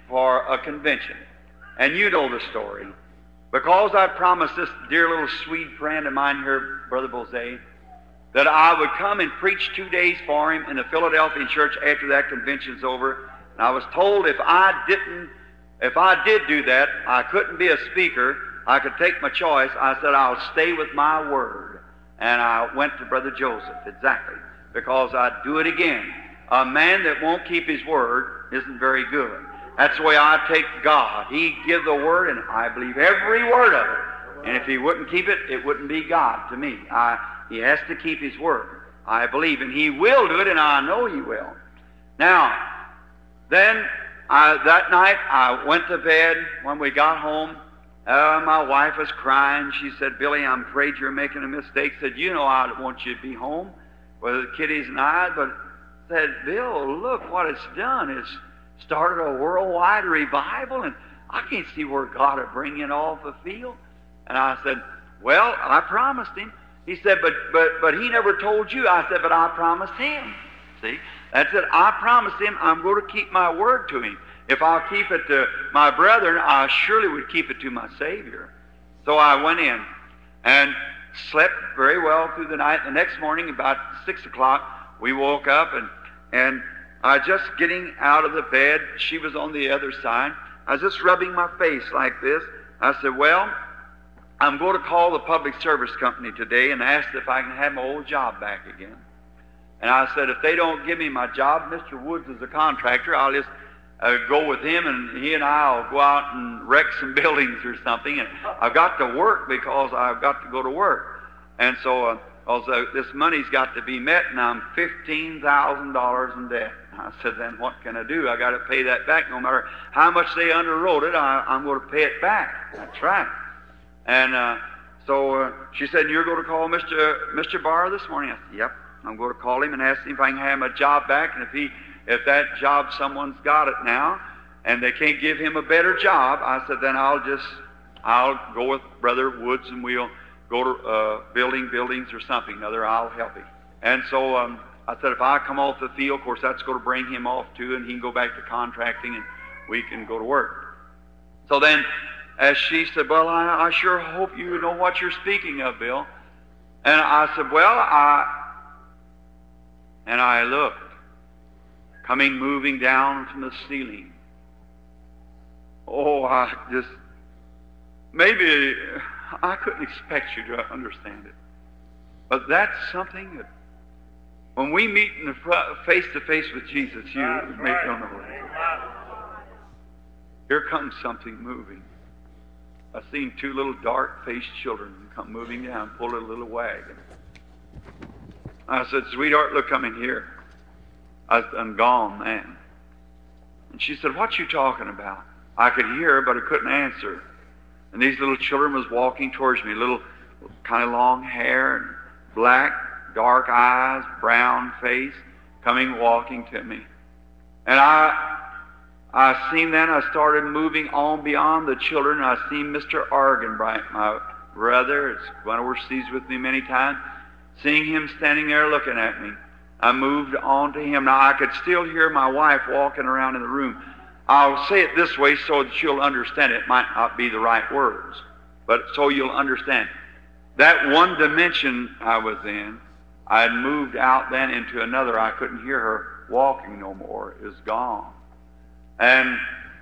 and you know the story, because I promised this dear little sweet friend of mine here, Brother Bozay, that I would come and preach 2 days for him in the Philadelphia church after that convention's over. And I was told if I did do that, I couldn't be a speaker. I could take my choice. I said, I'll stay with my word. And I went to Brother Joseph, exactly, because I'd do it again. A man that won't keep his word isn't very good. That's the way I take God. He give the word, and I believe every word of it. And if he wouldn't keep it, it wouldn't be God to me. He has to keep his word. I believe, and He will do it, and I know He will. Now, then, that night I went to bed. When we got home, my wife was crying. She said, "Billy, I'm afraid you're making a mistake." Said, "You know I want you to be home with the kiddies and I." But said, "Bill, look what it's done. It's started a worldwide revival, and I can't see where God will bring it off the field." And I said, "Well, I promised him." He said, but he never told you." I said, "But I promised him." See? That's it. I promised him I'm going to keep my word to him. If I'll keep it to my brethren, I surely would keep it to my Savior. So I went in and slept very well through the night. The next morning, about 6 o'clock, we woke up, and I was just getting out of the bed. She was on the other side. I was just rubbing my face like this. I said, "Well, I'm going to call the public service company today and ask if I can have my old job back again." And I said, "If they don't give me my job, Mr. Woods is a contractor. I'll just go with him, and he and I will go out and wreck some buildings or something. And I've got to work because I've got to go to work. And so also this money's got to be met, and I'm $15,000 in debt." I said, "Then what can I do? I got to pay that back. No matter how much they underwrote it, I'm going to pay it back." That's right. And so she said, "You're going to call Mr. Barr this morning?" I said, "Yep. I'm going to call him and ask him if I can have my job back. And if that job, someone's got it now, and they can't give him a better job," I said, "then I'll go with Brother Woods, and we'll go to building buildings or something. I'll help him." And so I said, if I come off the field, of course, that's going to bring him off too, and he can go back to contracting, and we can go to work. So then, as she said, "Well, I sure hope you know what you're speaking of, Bill." And I said, "Well, and I looked, moving down from the ceiling. Oh, maybe I couldn't expect you to understand it. But that's something that, when we meet in the face-to-face with Jesus, you may don't know it. Here comes something moving. I've seen two little dark-faced children come moving down, pull a little wagon. I said, "Sweetheart, look, come in here." I'm gone, man. And she said, "What you talking about?" I could hear her, but I couldn't answer. And these little children was walking towards me, little kind of long hair, and black, dark eyes, brown face, walking to me. And I seen then, I started moving on beyond the children. I seen Mr. Argenbright, my brother. It's gone overseas with me many times. Seeing him standing there looking at me, I moved on to him. Now, I could still hear my wife walking around in the room. I'll say it this way so that you'll understand it. It might not be the right words, but so you'll understand. That one dimension I was in, I had moved out then into another. I couldn't hear her walking no more. It was gone. And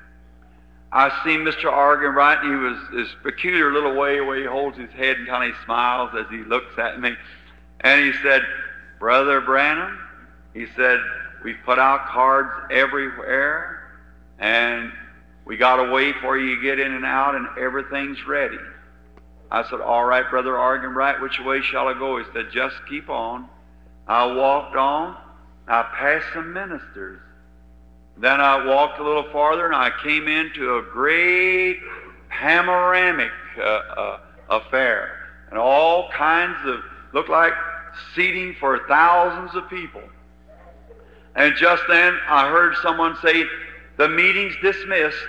I seen Mr. Argenbright, and he was this peculiar little way where he holds his head and kind of smiles as he looks at me. And he said, "Brother Branham," he said, "we put out cards everywhere, and we got a way for you to get in and out, and everything's ready." I said, "All right, Brother Argenbright, which way shall I go?" He said, "Just keep on." I walked on. I passed some ministers. Then I walked a little farther, and I came into a great panoramic affair, and all kinds of, looked like seating for thousands of people. And just then I heard someone say, "The meeting's dismissed."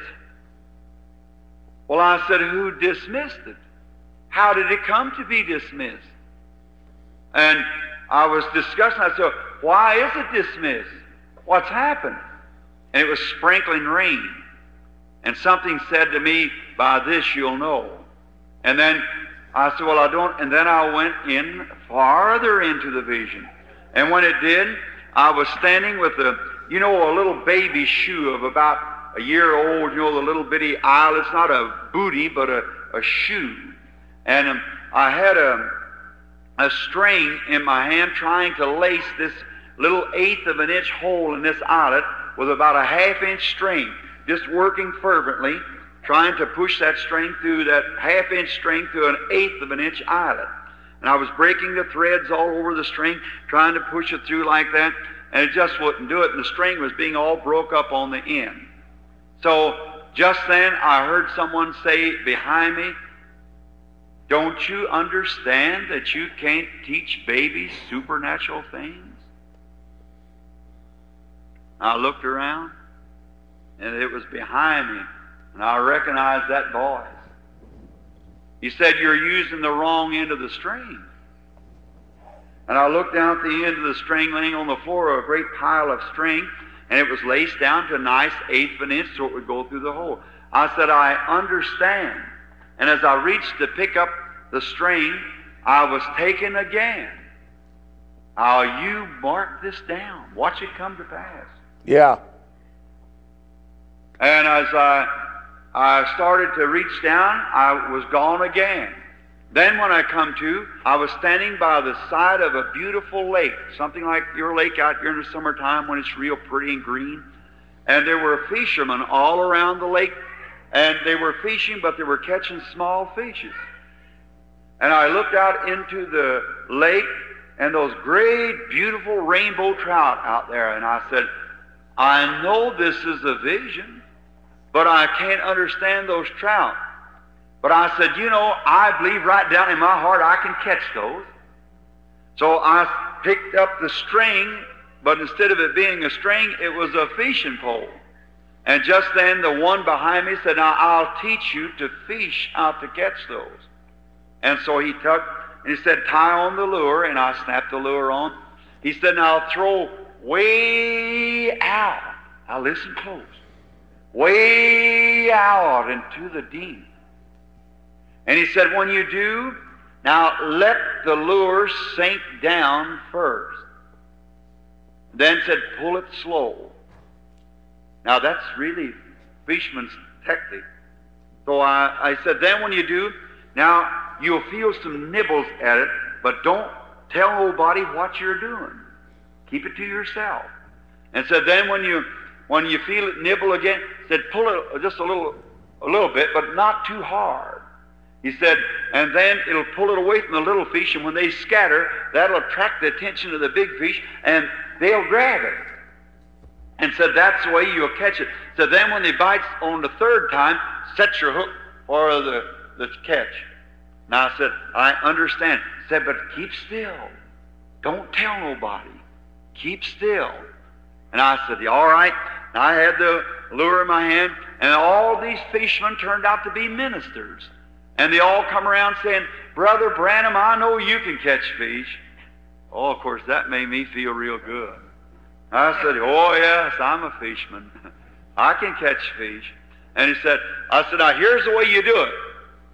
Well, I said, "Who dismissed it? How did it come to be dismissed?" And I was discussing. I said, "Why is it dismissed? What's happened?" And it was sprinkling rain. And something said to me, "By this you'll know." And then I said, "Well, I don't." And then I went in farther into the vision. And when it did, I was standing with a little baby shoe of about a year old, the little bitty aisle. It's not a booty, but a shoe. And I had a string in my hand trying to lace this little 1/8 of an inch hole in this eyelet with about a 1/2 inch string, just working fervently, trying to push that string through that 1/2 inch string through an 1/8 of an inch eyelet. And I was breaking the threads all over the string, trying to push it through like that, and it just wouldn't do it, and the string was being all broke up on the end. So just then I heard someone say behind me, "Don't you understand that you can't teach babies supernatural things?" I looked around, and it was behind me, and I recognized that voice. He said, "You're using the wrong end of the string." And I looked down at the end of the string laying on the floor, a great pile of string, and it was laced down to a nice 1/8 of an inch so it would go through the hole. I said, "I understand." And as I reached to pick up the string, I was taken again. Now you mark this down. Watch it come to pass. Yeah. And as I started to reach down, I was gone again. Then when I come to, I was standing by the side of a beautiful lake, something like your lake out here in the summertime when it's real pretty and green. And there were fishermen all around the lake, and they were fishing, but they were catching small fishes. And I looked out into the lake, and those great, beautiful rainbow trout out there, and I said, "I know this is a vision, but I can't understand those trout." But I said, I believe right down in my heart I can catch those. So I picked up the string, but instead of it being a string, it was a fishing pole. And just then the one behind me said, "Now I'll teach you to fish how to catch those." And so he took, and he said, "Tie on the lure," and I snapped the lure on. He said, "Now throw way out." Now listen close. Way out into the deep. And he said, "When you do, now let the lure sink down first." Then said, "Pull it slow." Now that's really fisherman's technique. So I said, "Then when you do, now you'll feel some nibbles at it, but don't tell nobody what you're doing. Keep it to yourself." And said, "Then when you feel it nibble again," said, "pull it just a little bit, but not too hard." He said, "And then it'll pull it away from the little fish, and when they scatter, that'll attract the attention of the big fish, and they'll grab it." And said, "That's the way you'll catch it." So then when they bite on the third time, set your hook for the catch. Now I said, "I understand." He said, "But keep still. Don't tell nobody. Keep still." And I said, "All right." Now I had the lure in my hand, and all these fishermen turned out to be ministers. And they all come around saying, "Brother Branham, I know you can catch fish." Oh, of course, that made me feel real good. I said, "Oh, yes, I'm a fisherman. I can catch fish." And I said, "Now, here's the way you do it."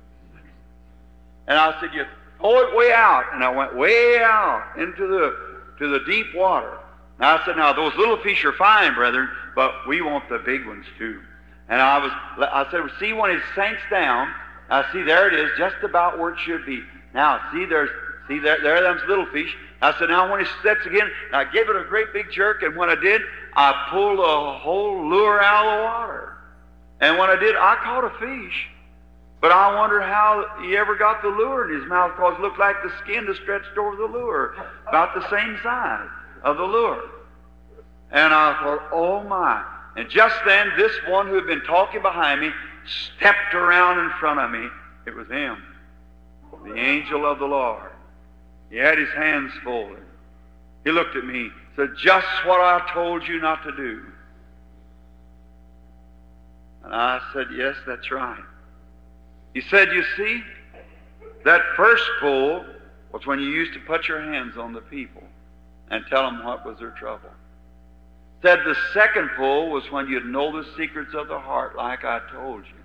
And I said, "You throw it way out." And I went way out into the deep water. And I said, "Now, those little fish are fine, brethren, but we want the big ones, too." And I said, "See, when it sinks down, now see, there it is, just about where it should be. Now, there are those little fish." I said, "Now when it sets again," I gave it a great big jerk, and when I did, I pulled the whole lure out of the water. And when I did, I caught a fish. But I wonder how he ever got the lure in his mouth, because it looked like the skin was stretched over the lure, about the same size of the lure. And I thought, oh my. And just then, this one who had been talking behind me stepped around in front of me. It was him, the angel of the Lord. He had his hands folded. He looked at me, said, "Just what I told you not to do." And I said, "Yes, that's right." He said, "You see, that first pull was when you used to put your hands on the people and tell them what was their trouble. Said the second pull was when you'd know the secrets of the heart like I told you.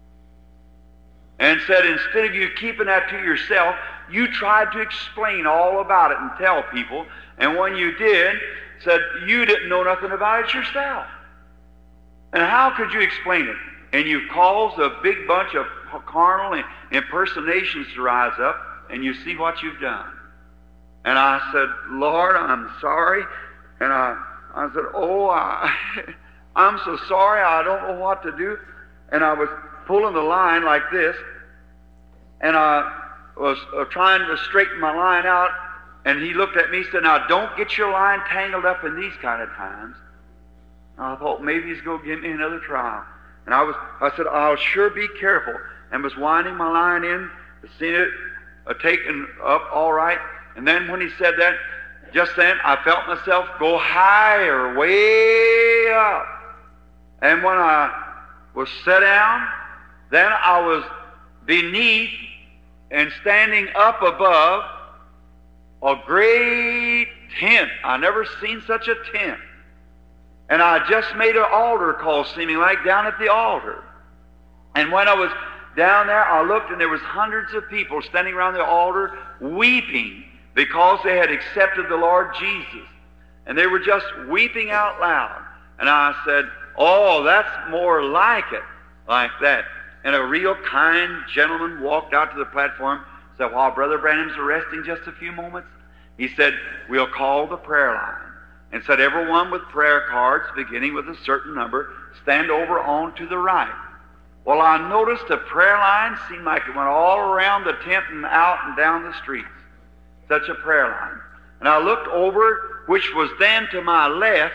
And said instead of you keeping that to yourself, you tried to explain all about it and tell people. And when you did, said you didn't know nothing about it yourself. And how could you explain it? And you caused a big bunch of carnal impersonations to rise up, and you see what you've done." And I said, "Lord, I'm sorry." And I said, "Oh, I'm so sorry, I don't know what to do." And I was pulling the line like this, and was trying to straighten my line out, and he looked at me and said, "Now, don't get your line tangled up in these kind of times." And I thought maybe he's going to give me another trial. And I said, "I'll sure be careful," and was winding my line in, seeing it taken up all right. And then when he said that, just then I felt myself go higher, way up. And when I was set down, then I was beneath and standing up above a great tent. I never seen such a tent. And I just made an altar call, seeming like, down at the altar. And when I was down there, I looked, and there was hundreds of people standing around the altar weeping because they had accepted the Lord Jesus. And they were just weeping out loud. And I said, "Oh, that's more like it, like that." And a real kind gentleman walked out to the platform, said, "While Brother Branham's resting just a few moments," he said, "we'll call the prayer line." And said, "Everyone with prayer cards, beginning with a certain number, stand over on to the right." Well, I noticed the prayer line seemed like it went all around the tent and out and down the streets. Such a prayer line. And I looked over, which was then to my left,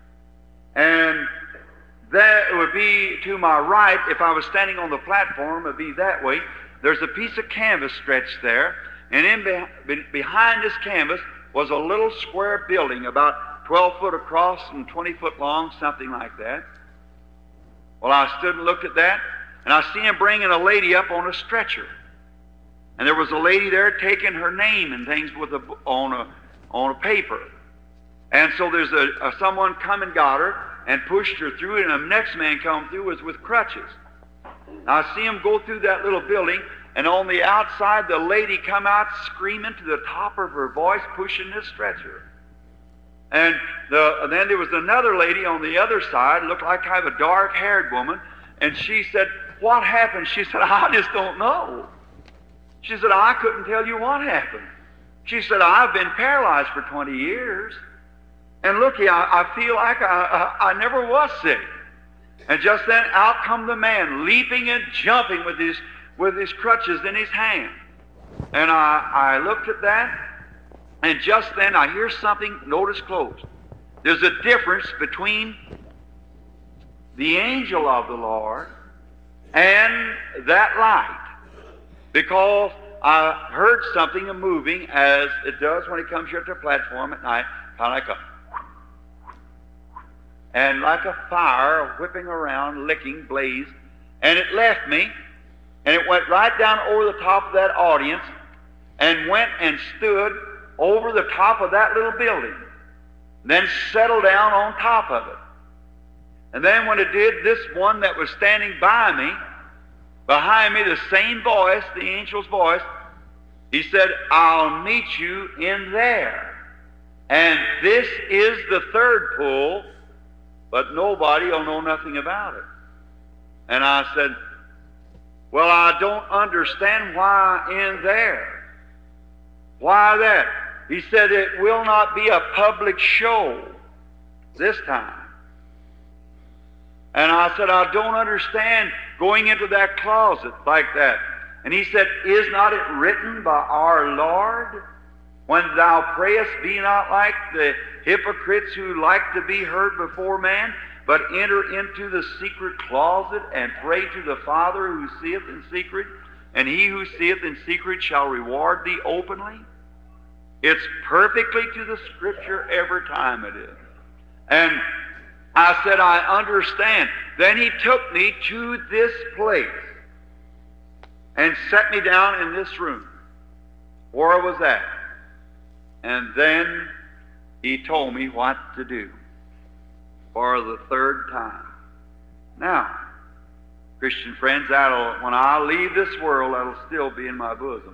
and that would be to my right. If I was standing on the platform, it would be that way. There's a piece of canvas stretched there, and behind this canvas was a little square building about 12 foot across and 20 foot long, something like that. Well, I stood and looked at that, and I seen him bringing a lady up on a stretcher. And there was a lady there taking her name and things on a paper. And so there's someone come and got her and pushed her through, and the next man come through was with crutches. Now, I see him go through that little building, and on the outside, the lady come out screaming to the top of her voice, pushing this stretcher. And then there was another lady on the other side, looked like kind of a dark-haired woman, and she said, "What happened?" She said, "I just don't know." She said, "I couldn't tell you what happened." She said, "I've been paralyzed for 20 years. And looky, I feel like I never was sick." And just then out come the man, leaping and jumping with his crutches in his hand. And I looked at that, and just then I hear something, notice close. There's a difference between the angel of the Lord and that light. Because I heard something moving, as it does when it comes here to the platform at night, kind of like like a fire whipping around, licking, blazed. And it left me, and it went right down over the top of that audience, and went and stood over the top of that little building, then settled down on top of it. And then when it did, this one that was standing by me, behind me, the same voice, the angel's voice, he said, "I'll meet you in there. And this is the third pull, but nobody will know nothing about it." And I said, "Well, I don't understand why in there. Why that?" He said, "It will not be a public show this time." And I said, "I don't understand going into that closet like that." And he said, "Is not it written by our Lord, when thou prayest, be not like the hypocrites who like to be heard before man, but enter into the secret closet and pray to the Father who seeth in secret, and he who seeth in secret shall reward thee openly?" It's perfectly to the Scripture every time it is. And I said, "I understand." Then he took me to this place and set me down in this room where I was at. And then he told me what to do for the third time. Now, Christian friends, when I leave this world, that'll still be in my bosom.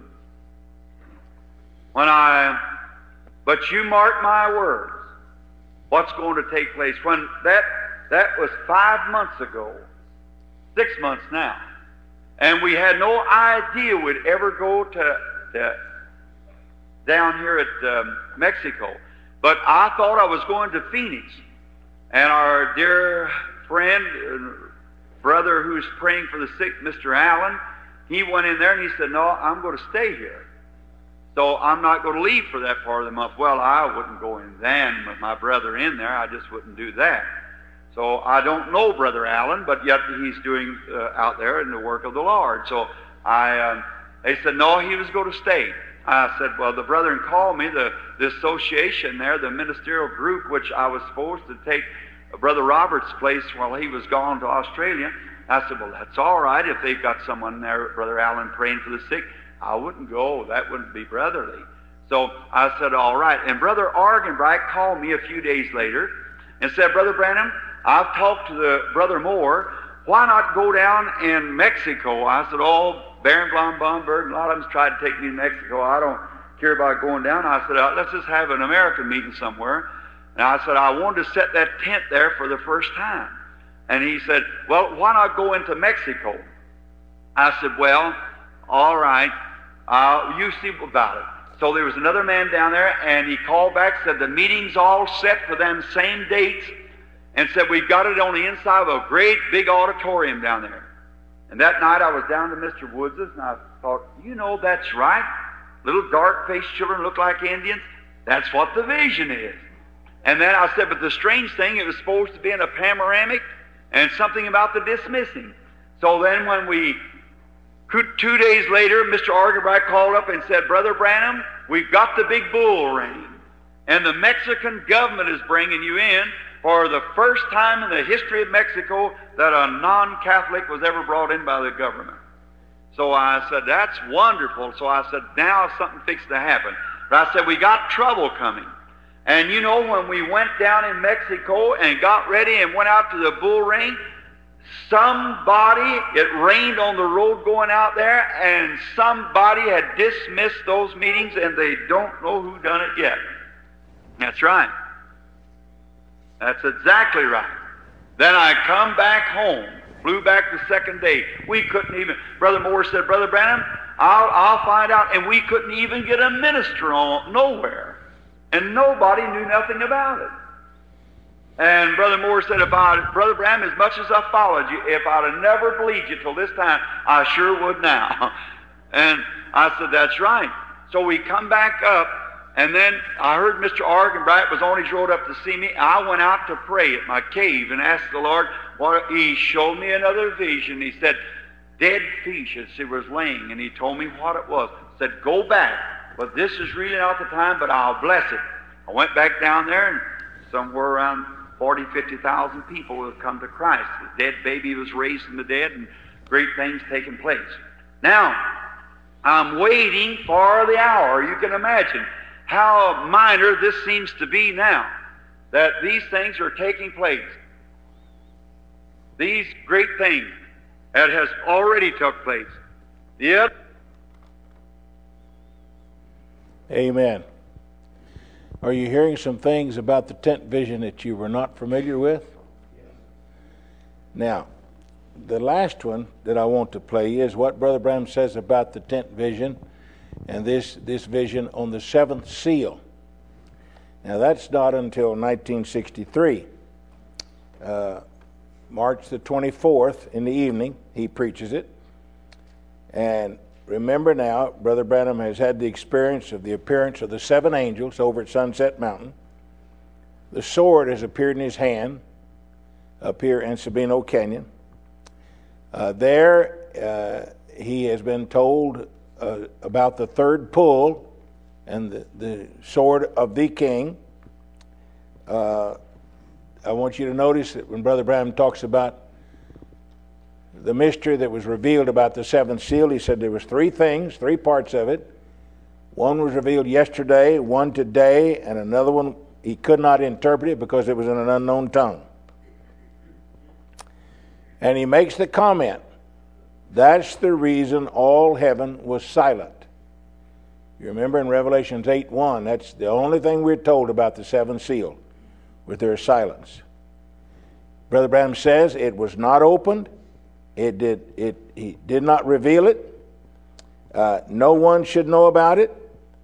But you mark my words, what's going to take place. When that was 5 months ago, 6 months now, and we had no idea we'd ever go to down here at Mexico. But I thought I was going to Phoenix, and our dear friend, brother who's praying for the sick, Mr. Allen, he went in there and he said, no, I'm going to stay here. So I'm not going to leave for that part of the month. Well, I wouldn't go in then with my brother in there. I just wouldn't do that. So I don't know Brother Allen, but yet he's doing out there in the work of the Lord. So they said, no, he was going to stay. I said, well, the brethren called me, the association there, the ministerial group, which I was supposed to take Brother Robert's place while he was gone to Australia. I said, well, that's all right if they've got someone there, Brother Allen, praying for the sick. I wouldn't go. That wouldn't be brotherly. So I said, all right. And Brother Argenbright called me a few days later and said, Brother Branham, I've talked to the Brother Moore. Why not go down in Mexico? I said, oh, Baron von Blomberg, a lot of them tried to take me to Mexico. I don't care about going down. I said, let's just have an American meeting somewhere. And I said, I wanted to set that tent there for the first time. And he said, well, why not go into Mexico? I said, well, all right, you see about it. So there was another man down there, and he called back, said the meeting's all set for them same dates, and said we've got it on the inside of a great big auditorium down there. And that night I was down to Mr. Woods's, and I thought, that's right. Little dark-faced children look like Indians. That's what the vision is. And then I said, but the strange thing, it was supposed to be in a panoramic and something about the dismissing. So then when 2 days later, Mr. Argenbright called up and said, Brother Branham, we've got the big bull ring, and the Mexican government is bringing you in for the first time in the history of Mexico that a non-Catholic was ever brought in by the government. So I said, that's wonderful. So I said, now something fixed to happen. But I said, we got trouble coming. And when we went down in Mexico and got ready and went out to the bull ring, it rained on the road going out there, and somebody had dismissed those meetings, and they don't know who done it yet. That's right. That's exactly right. Then I come back home, flew back the second day. We couldn't even, Brother Moore said, Brother Branham, I'll find out. And we couldn't even get a minister on nowhere. And nobody knew nothing about it. And Brother Moore said, Brother Branham, as much as I followed you, if I'd have never believed you till this time, I sure would now. And I said, that's right. So we come back up, and then I heard Mr. Argenbright was on his road up to see me. I went out to pray at my cave and asked the Lord. He showed me another vision. He said, dead fish as he was laying, and he told me what it was. He said, go back. But this is really not the time, but I'll bless it. I went back down there, and somewhere around 50,000 people have come to Christ. The dead baby was raised from the dead, and great things taking place. Now, I'm waiting for the hour. You can imagine how minor this seems to be now, that these things are taking place. These great things that has already took place. Yep. Amen. Are you hearing some things about the tent vision that you were not familiar with? Yes. Now, the last one that I want to play is what Brother Branham says about the tent vision and this vision on the seventh seal. Now, that's not until 1963. March the 24th in the evening, he preaches it. And remember now, Brother Branham has had the experience of the appearance of the 7 angels over at Sunset Mountain. The sword has appeared in his hand up here in Sabino Canyon. He has been told about the third pull and the sword of the king. I want you to notice that when Brother Branham talks about the mystery that was revealed about the seventh seal, he said there was 3 things, 3 parts of it. One was revealed yesterday, one today, and another one he could not interpret it because it was in an unknown tongue. And he makes the comment, that's the reason all heaven was silent. You remember in Revelations 8:1, that's the only thing we're told about the seventh seal, with their silence. Brother Branham says it was not opened. He did not reveal it. No one should know about it.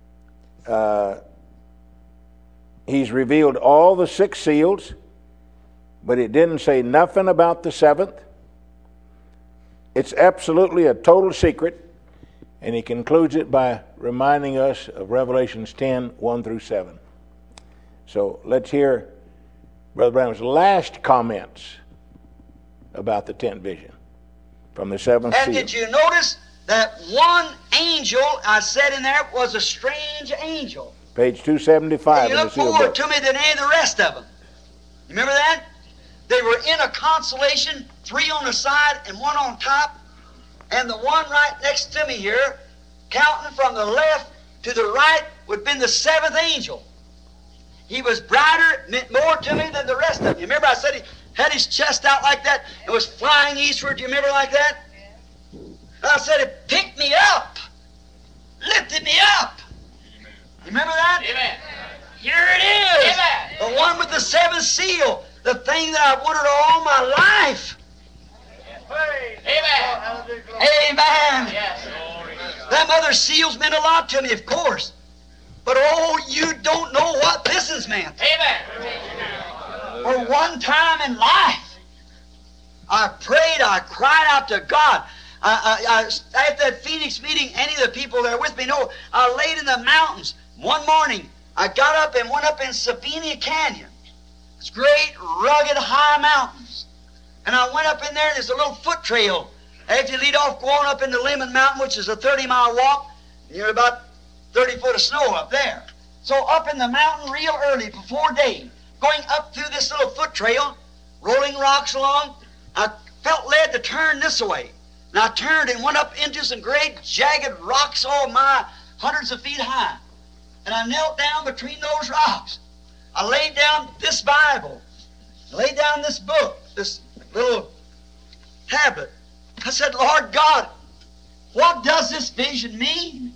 He's revealed all the 6 seals, but it didn't say nothing about the 7th. It's absolutely a total secret, and he concludes it by reminding us of Revelations 10, 1 through 7. So let's hear Brother Branham's last comments about the 10th vision from the seventh seal. And did you notice that one angel, I said in there, was a strange angel? Page 275 You in the look seal forward book. to me than any of the rest of them. You remember that? They were in a constellation, 3 on the side and 1 on top. And the one right next to me here, counting from the left to the right, would have been the 7th angel. He was brighter, meant more to me than the rest of them. You remember I said he had his chest out like that and was flying eastward. Do you remember like that? I said it picked me up, lifted me up. You remember that? Amen. Here it is. Amen. The one with the 7th seal. The thing that I've wanted all my life. Amen. Amen. Yes. Them other seals meant a lot to me, of course. But oh, you don't know what this has meant. Amen. For one time in life, I prayed, I cried out to God. At that Phoenix meeting, any of the people that are with me know, I laid in the mountains. One morning, I got up and went up in Sabina Canyon. It's great, rugged, high mountains. And I went up in there, and there's a little foot trail. After you lead off going up into Lemon Mountain, which is a 30-mile walk, and you're about 30 foot of snow up there. So up in the mountain real early, before day, going up through this little foot trail, rolling rocks along, I felt led to turn this way. And I turned and went up into some great jagged rocks, hundreds of feet high. And I knelt down between those rocks. I laid down this Bible, laid down this book, this little tablet. I said, Lord God, what does this vision mean?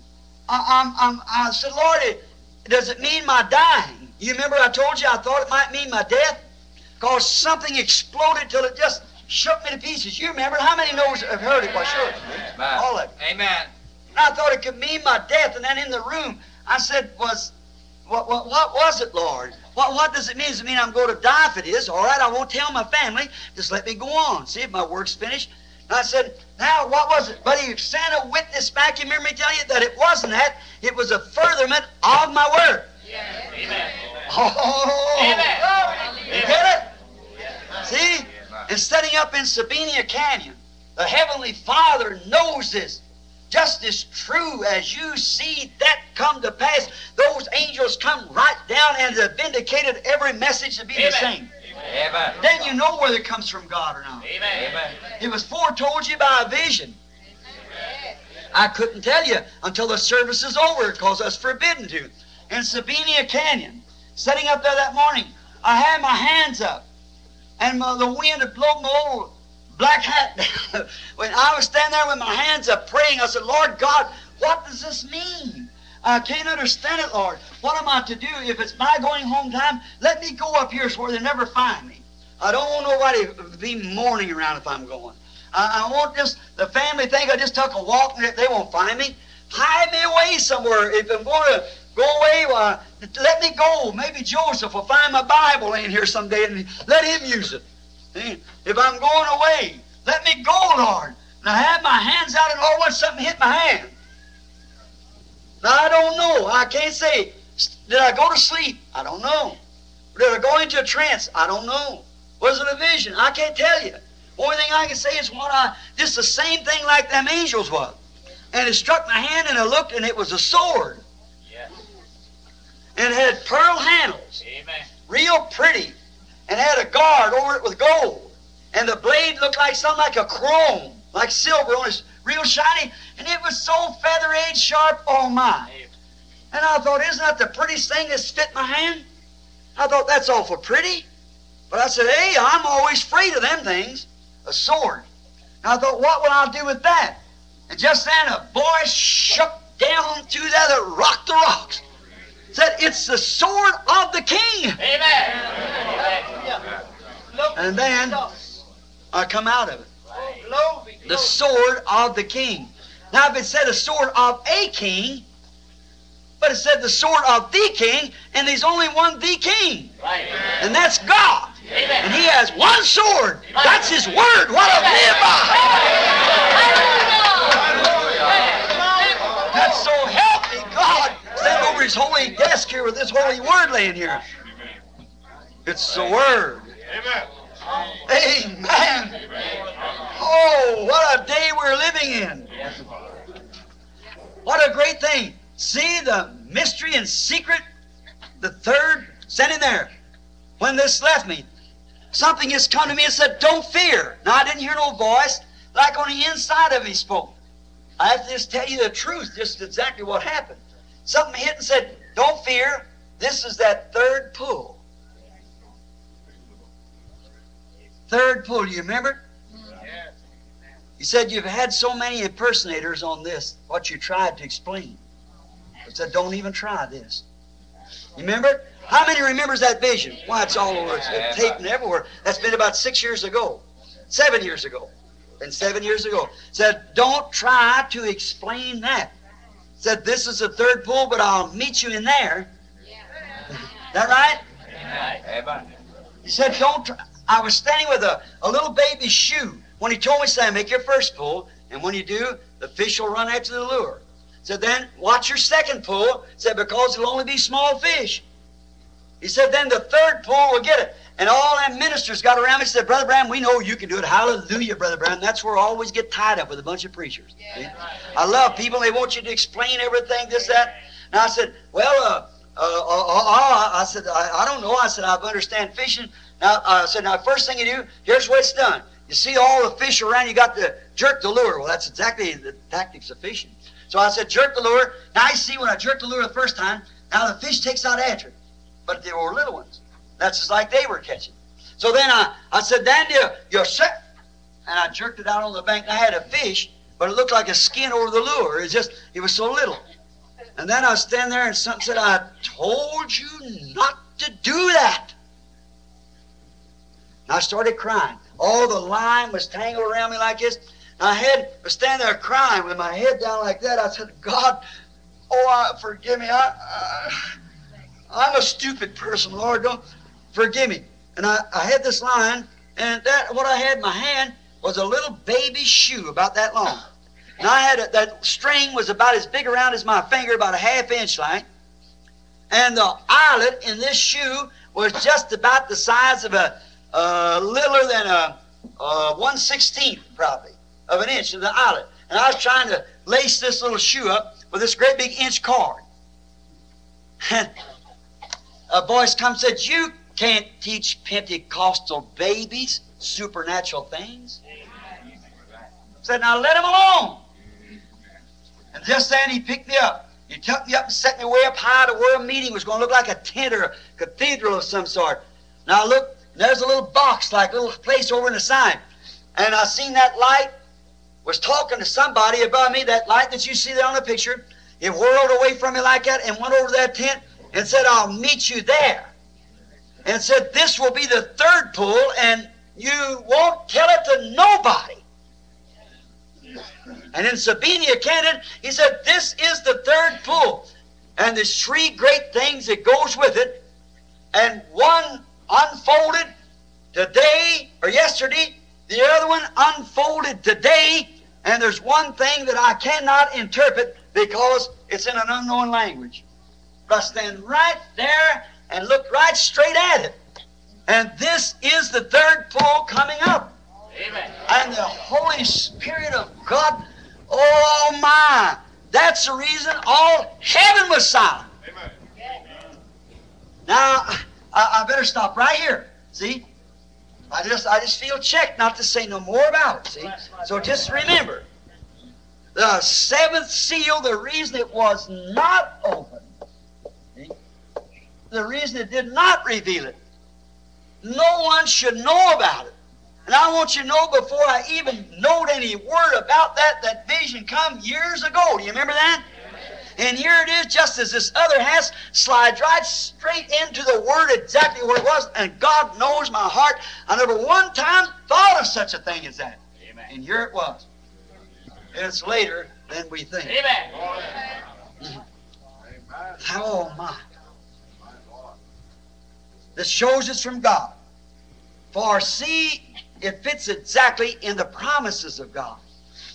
I said, Lord, does it mean my dying? You remember I told you I thought it might mean my death? Because something exploded till it just shook me to pieces. You remember? How many knows have heard it? Well, sure. All of it. Amen. And I thought it could mean my death. And then in the room, I said, what was it, Lord? What does it mean? Does it mean I'm going to die? If it is, all right, I won't tell my family. Just let me go on. See if my work's finished. And I said, now, what was it? But he sent a witness back. You remember me telling you that it wasn't that. It was a furtherment of my word. Yes. Amen. Oh, Amen. you get it? See? And setting up in Sabina Canyon, the Heavenly Father knows this. Just as true as you see that come to pass, those angels come right down and have vindicated every message to be the same. Amen. Then you know whether it comes from God or not. Amen. It was foretold you by a vision. I couldn't tell you until the service is over because I was forbidden to. In Sabina Canyon, setting up there that morning, I had my hands up, and the wind had blown my old black hat down. When I was standing there with my hands up praying, I said, Lord God, what does this mean? I can't understand it, Lord. What am I to do? If it's my going home time, let me go up here so where they never find me. I don't want nobody to be mourning around if I'm going. I won't just, the family think I just took a walk and they won't find me. Hide me away somewhere. If I'm going to go away, well, let me go. Maybe Joseph will find my Bible in here someday and let him use it. If I'm going away, let me go, Lord. And I had my hands out and all of a sudden something hit my hand. Now, I don't know. I can't say, did I go to sleep? I don't know. Did I go into a trance? I don't know. Was it a vision? I can't tell you. Only thing I can say is just the same thing like them angels was. And it struck my hand and I looked and it was a sword. Yes. And it had pearl handles. Amen. Real pretty. And had a guard over it with gold. And the blade looked like something like a chrome, like silver on it, real shiny. And it was so feather-edged sharp, oh my. And I thought, isn't that the prettiest thing that's fit my hand? I thought, that's awful pretty. But I said, hey, I'm always afraid of them things. A sword. And I thought, what will I do with that? And just then a voice shook down through there that rocked the rocks. Said, it's the sword of the king. Amen. And then I come out of it. The sword of the king. Now if it said the sword of a king, but it said the sword of the king, and there's only one the king. Right. And that's God. Amen. And he has one sword. That's his word. What a live by. That's so help me, God. Stand over His holy desk here with this holy word laying here. It's the Word. Amen. Oh, what a day we're living in. What a great thing. See the mystery and secret, the third sitting there. When this left me, something has come to me and said, don't fear. Now, I didn't hear no voice, like on the inside of me spoke. I have to just tell you the truth, just exactly what happened. Something hit and said, don't fear. This is that third pull. Third pull, do you remember? He said, you've had so many impersonators on this, what you tried to explain. He said, don't even try this. You remember? How many remembers that vision? Why, it's all over. It's taped and everywhere. That's been about 6 years ago. 7 years ago. Been 7 years ago. Said, don't try to explain that. Said, this is the third pull, but I'll meet you in there. Is that right? He said, don't try. I was standing with a little baby shoe. When he told me, said, make your first pull, and when you do, the fish will run after the lure. Said, then watch your second pull. Said, because it'll only be small fish. He said, then the third pull will get it. And all them ministers got around me and said, Brother Branham, we know you can do it. Hallelujah, Brother Branham. That's where I always get tied up with a bunch of preachers. Yeah. I love people. They want you to explain everything, this, that. And I said, well, I said, I don't know. I said, I understand fishing. Now, I said, now, first thing you do, here's what it's done. You see all the fish around, you got to jerk the lure. Well, that's exactly the tactics of fishing. So I said, jerk the lure. Now, you see, when I jerked the lure the first time, now the fish takes out after it. But they were little ones. That's just like they were catching. So then I said, then you're set. And I jerked it out on the bank. And I had a fish, but it looked like a skin over the lure. It was so little. And then I was standing there and something said, I told you not to do that. And I started crying. All the line was tangled around me like this. And I was standing there crying with my head down like that. I said, God, forgive me. I'm a stupid person, Lord. Don't forgive me. And I had this line, and what I had in my hand was a little baby shoe about that long. And I had that string was about as big around as my finger, about a half-inch like. And the eyelet in this shoe was just about the size of littler than a 1/16 probably of an inch of the eyelet. And I was trying to lace this little shoe up with this great big inch cord. And a voice comes and said, you can't teach Pentecostal babies supernatural things. Said, now let him alone. And just then he picked me up. He took me up and set me way up high to where a meeting was going to look like a tent or a cathedral of some sort. Now I looked, and there's a little box, like a little place over in the side. And I seen that light was talking to somebody above me, that light that you see there on the picture. It whirled away from me like that and went over to that tent and said, I'll meet you there. And said, this will be the third pull, and you won't tell it to nobody. And in Sabina, Canada, he said, this is the third pull. And there's 3 great things that goes with it. And one unfolded today or yesterday. The other one unfolded today. And there's one thing that I cannot interpret because it's in an unknown language. But I stand right there and look right straight at it. And this is the third pull coming up. Amen. And the Holy Spirit of God, oh my, that's the reason all heaven was silent. Amen. Now, I better stop right here. See? I just feel checked not to say no more about it. See? So just remember, the 7th seal, the reason it was not open, see? The reason it did not reveal it, no one should know about it. And I want you to know before I even note any word about that vision come years ago. Do you remember that? And here it is, just as this other has, slides right straight into the Word exactly where it was. And God knows my heart. I never one time thought of such a thing as that. Amen. And here it was. It's later than we think. Amen. Oh, my. This shows it's from God. For see, it fits exactly in the promises of God.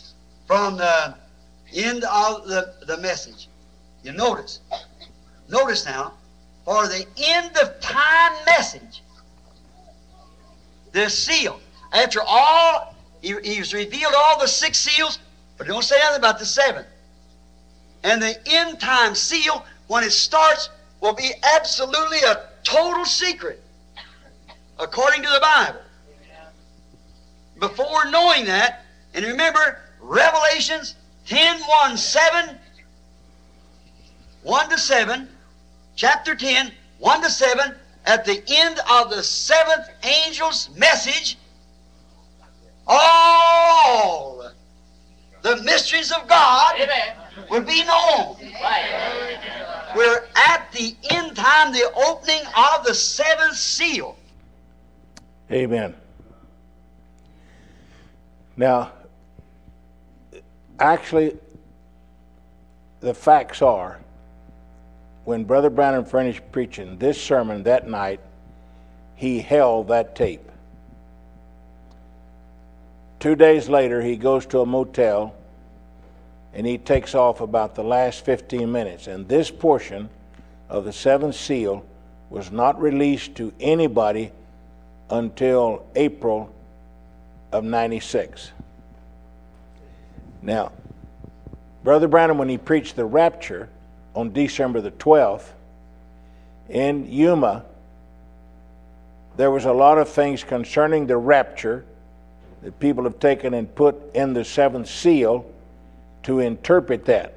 from the end of the message. You notice. Notice now, for the end of time message, the seal. After all, he's revealed all the 6 seals, but don't say anything about the 7th. And the end time seal, when it starts, will be absolutely a total secret, according to the Bible. Before knowing that, and remember, Revelations 10:1, 7, 1 to 7, chapter 10, 1 to 7, at the end of the 7th angel's message, all the mysteries of God will be known. We're at the end time, the opening of the 7th seal. Amen. Now, actually, the facts are, when Brother Branham finished preaching this sermon that night, he held that tape. 2 days later, he goes to a motel and he takes off about the last 15 minutes. And this portion of the 7th seal was not released to anybody until April of 96. Now, Brother Branham, when he preached the rapture on December the 12th in Yuma, there was a lot of things concerning the rapture that people have taken and put in the 7th seal to interpret that.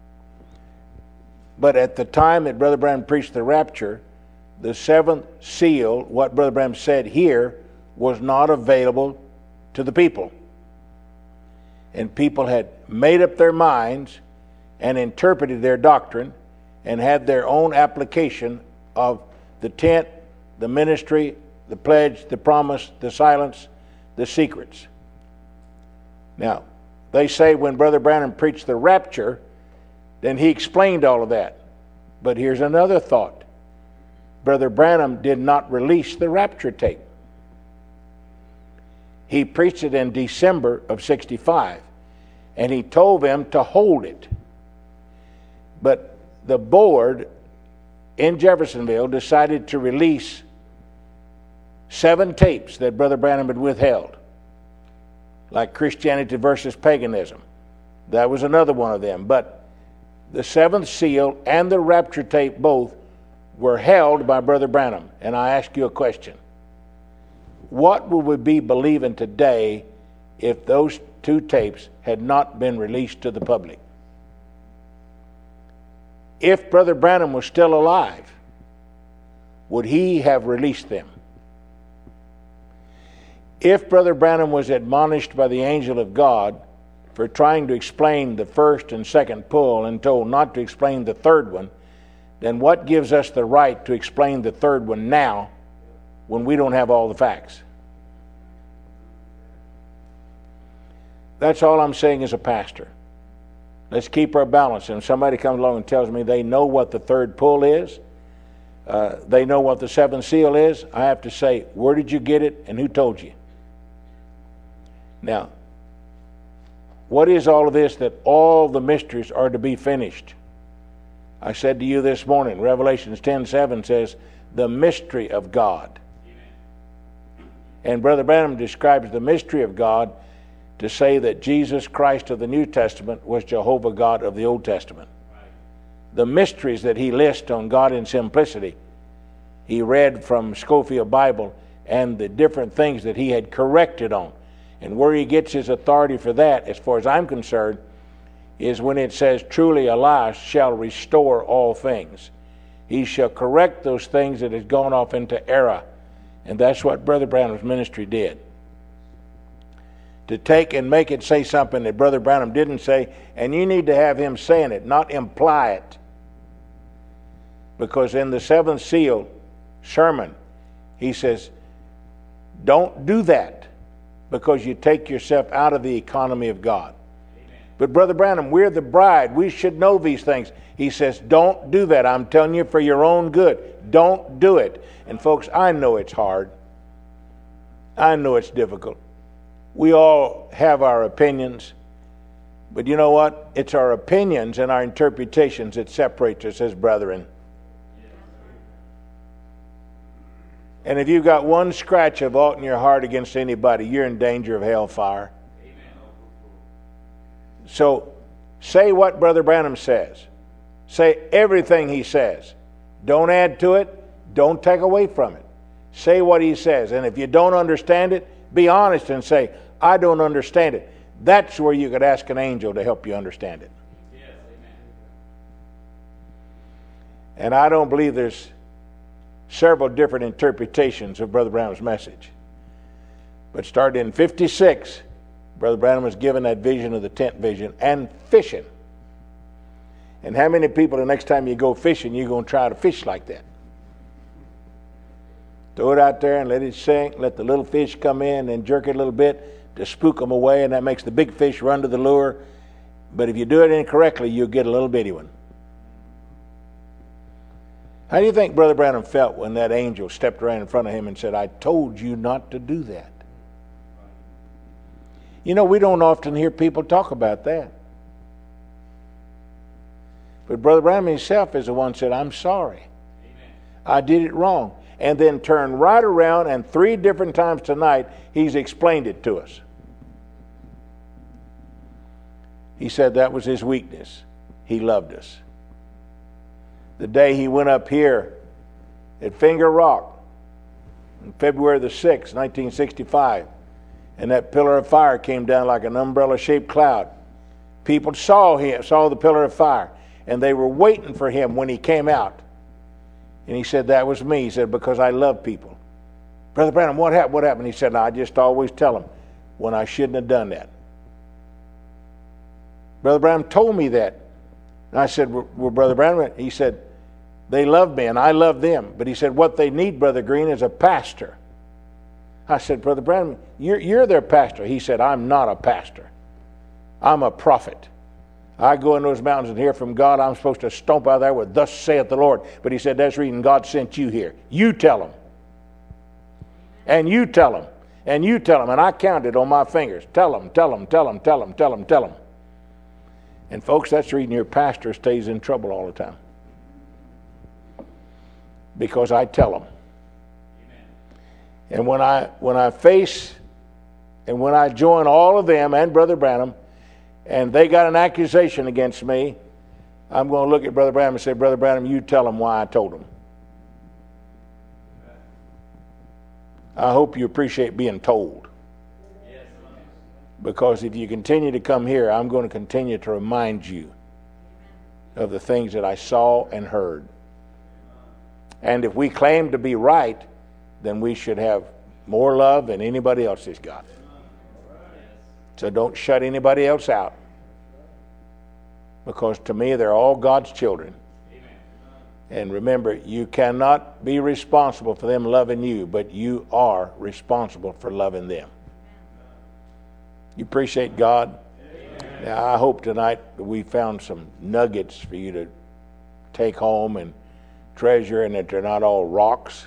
But at the time that Brother Branham preached the rapture, the 7th seal, what Brother Branham said here, was not available to the people. And people had made up their minds and interpreted their doctrine and had their own application of the tent, the ministry, the pledge, the promise, the silence, the secrets. Now, they say when Brother Branham preached the rapture, then he explained all of that. But here's another thought. Brother Branham did not release the rapture tape. He preached it in December of 65, and he told them to hold it. But the board in Jeffersonville decided to release 7 tapes that Brother Branham had withheld, like Christianity versus Paganism. That was another one of them. But the 7th seal and the rapture tape both were held by Brother Branham. And I ask you a question. What would we be believing today if those 2 tapes had not been released to the public? If Brother Branham was still alive, would he have released them? If Brother Branham was admonished by the angel of God for trying to explain the first and second pull and told not to explain the third one, then what gives us the right to explain the third one now when we don't have all the facts? That's all I'm saying as a pastor. Let's keep our balance. And if somebody comes along and tells me they know what the third pull is, they know what the 7th seal is, I have to say, where did you get it and who told you? Now, what is all of this that all the mysteries are to be finished? I said to you this morning, Revelations 10:7 says, the mystery of God. And Brother Branham describes the mystery of God to say that Jesus Christ of the New Testament was Jehovah God of the Old Testament. The mysteries that he lists on God in simplicity, he read from Scofield Bible and the different things that he had corrected on. And where he gets his authority for that, as far as I'm concerned, is when it says, truly Elias shall restore all things. He shall correct those things that has gone off into error. And that's what Brother Branham's ministry did. To take and make it say something that Brother Branham didn't say, and you need to have him saying it, not imply it. Because in the 7th seal sermon, he says, don't do that, because you take yourself out of the economy of God. Amen. But Brother Branham, we're the bride. We should know these things. He says, don't do that. I'm telling you for your own good. Don't do it. And folks, I know it's hard. I know it's difficult. We all have our opinions. But you know what? It's our opinions and our interpretations that separates us as brethren. And if you've got one scratch of aught in your heart against anybody, you're in danger of hellfire. So say what Brother Branham says. Say everything he says. Don't add to it. Don't take away from it. Say what he says. And if you don't understand it, be honest and say, I don't understand it. That's where you could ask an angel to help you understand it. Yes, amen. And I don't believe there's several different interpretations of Brother Branham's message. But starting in 56, Brother Branham was given that vision of the tent vision and fishing. And how many people the next time you go fishing, you're going to try to fish like that? Throw it out there and let it sink, let the little fish come in and jerk it a little bit to spook them away, and that makes the big fish run to the lure. But if you do it incorrectly, you'll get a little bitty one. How do you think Brother Branham felt when that angel stepped around in front of him and said, I told you not to do that? You know, we don't often hear people talk about that. But Brother Branham himself is the one who said, I'm sorry. Amen. I did it wrong. And then turned right around, and 3 different times tonight, he's explained it to us. He said that was his weakness. He loved us. The day he went up here at Finger Rock, on February the 6th, 1965, and that pillar of fire came down like an umbrella-shaped cloud. People saw the pillar of fire, and they were waiting for him when he came out. And he said, that was me. He said, because I love people. Brother Branham, what happened? What happened? He said, I just always tell them when I shouldn't have done that. Brother Branham told me that. And I said, well, Brother Branham, he said, they love me and I love them. But he said, what they need, Brother Green, is a pastor. I said, Brother Branham, you're their pastor. He said, I'm not a pastor. I'm a prophet. I go in those mountains and hear from God. I'm supposed to stomp out there with, thus saith the Lord. But he said, that's reading, God sent you here. You tell them. And you tell them. And you tell them. And I counted on my fingers. Tell them, tell them, tell them, tell them, tell them, tell them. And folks, that's reading your pastor stays in trouble all the time. Because I tell them. And when I face and when I join all of them and Brother Branham, and they got an accusation against me, I'm going to look at Brother Branham and say, Brother Branham, you tell them why I told them. I hope you appreciate being told. Because if you continue to come here, I'm going to continue to remind you of the things that I saw and heard. And if we claim to be right, then we should have more love than anybody else has got. So don't shut anybody else out. Because to me, they're all God's children. And remember, you cannot be responsible for them loving you, but you are responsible for loving them. You appreciate God? Now, I hope tonight that we found some nuggets for you to take home and treasure, and that they're not all rocks.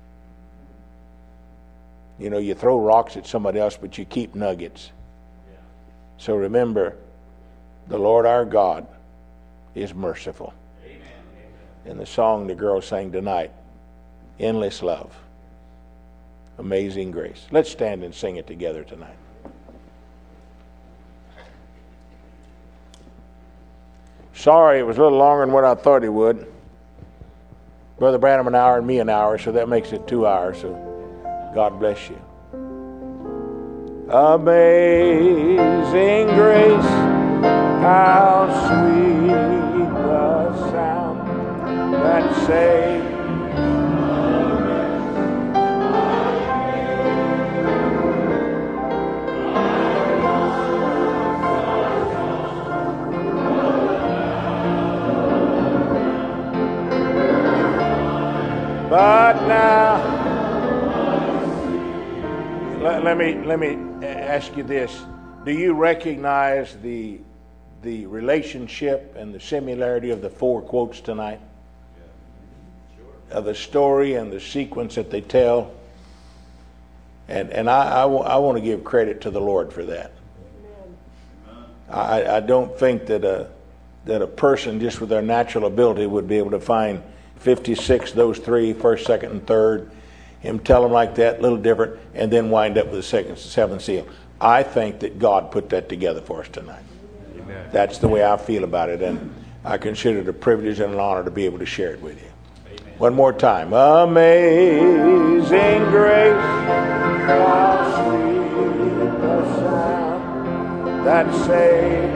You know, you throw rocks at somebody else, but you keep nuggets. So remember, the Lord our God is merciful. And the song the girls sang tonight, Endless Love, Amazing Grace. Let's stand and sing it together tonight. Sorry, it was a little longer than what I thought it would. Brother Branham an hour and me an hour, so that makes it 2 hours. So God bless you. Amazing grace, how sweet the sound that saved. But now, let me ask you this. Do you recognize the relationship and the similarity of the 4 quotes tonight? Of the story and the sequence that they tell? And I want to give credit to the Lord for that. I don't think that a person just with their natural ability would be able to find 56, those three, first, second, and third, him tell them like that, a little different, and then wind up with the seventh seal. I think that God put that together for us tonight. Amen. That's the way I feel about it, and I consider it a privilege and an honor to be able to share it with you. Amen. One more time. Amazing grace, how sweet the sound that saved.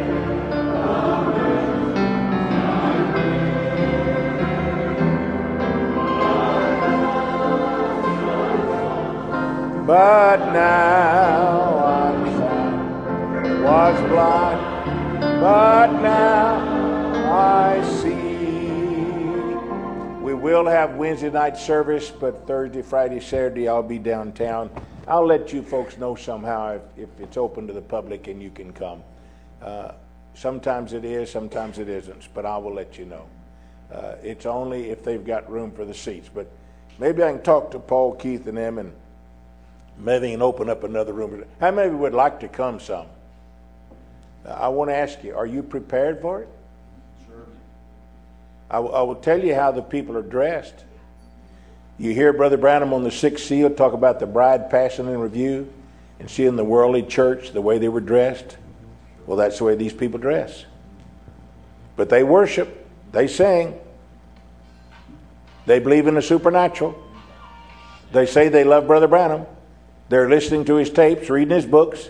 But now I'm found, was blind, but now I see. We will have Wednesday night service, but Thursday, Friday, Saturday I'll be downtown. I'll let you folks know somehow if it's open to the public and you can come. Sometimes it is, sometimes it isn't, but I will let you know. It's only if they've got room for the seats. But maybe I can talk to Paul, Keith, and them, and maybe and open up another room. How many of you would like to come some? I want to ask you, are you prepared for it? Sure. I will tell you how the people are dressed. You hear Brother Branham on the sixth seal talk about the bride passing in review and seeing the worldly church, the way they were dressed. Well, that's the way these people dress. But they worship. They sing. They believe in the supernatural. They say they love Brother Branham. They're listening to his tapes, reading his books.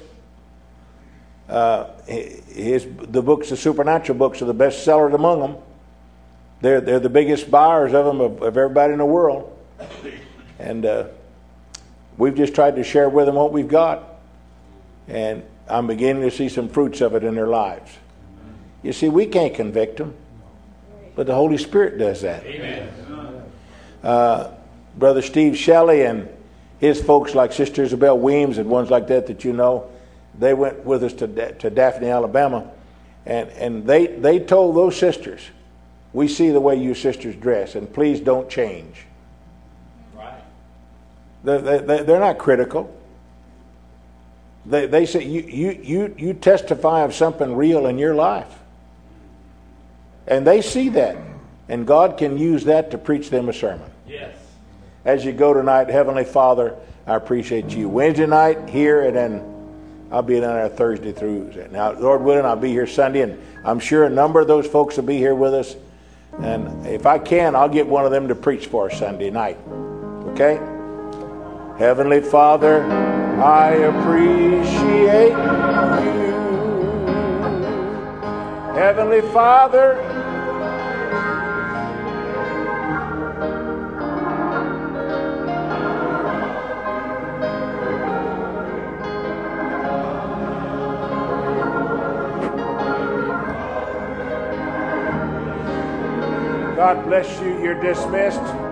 The books, the supernatural books, are the best sellers among them. They're the biggest buyers of them of everybody in the world. And we've just tried to share with them what we've got. And I'm beginning to see some fruits of it in their lives. You see, we can't convict them, but the Holy Spirit does that. Amen. Brother Steve Shelley and his folks like Sister Isabel Weems and ones like that you know, they went with us to Daphne, Alabama, and they told those sisters, we see the way you sisters dress, and please don't change. Right. They're not critical. They say you testify of something real in your life, and they see that, and God can use that to preach them a sermon. Yes. As you go tonight, Heavenly Father, I appreciate you. Wednesday night here, and then I'll be down there Thursday through. Now, Lord willing, I'll be here Sunday, and I'm sure a number of those folks will be here with us. And if I can, I'll get one of them to preach for us Sunday night. Okay? Heavenly Father, I appreciate you. Heavenly Father, God bless you. You're dismissed.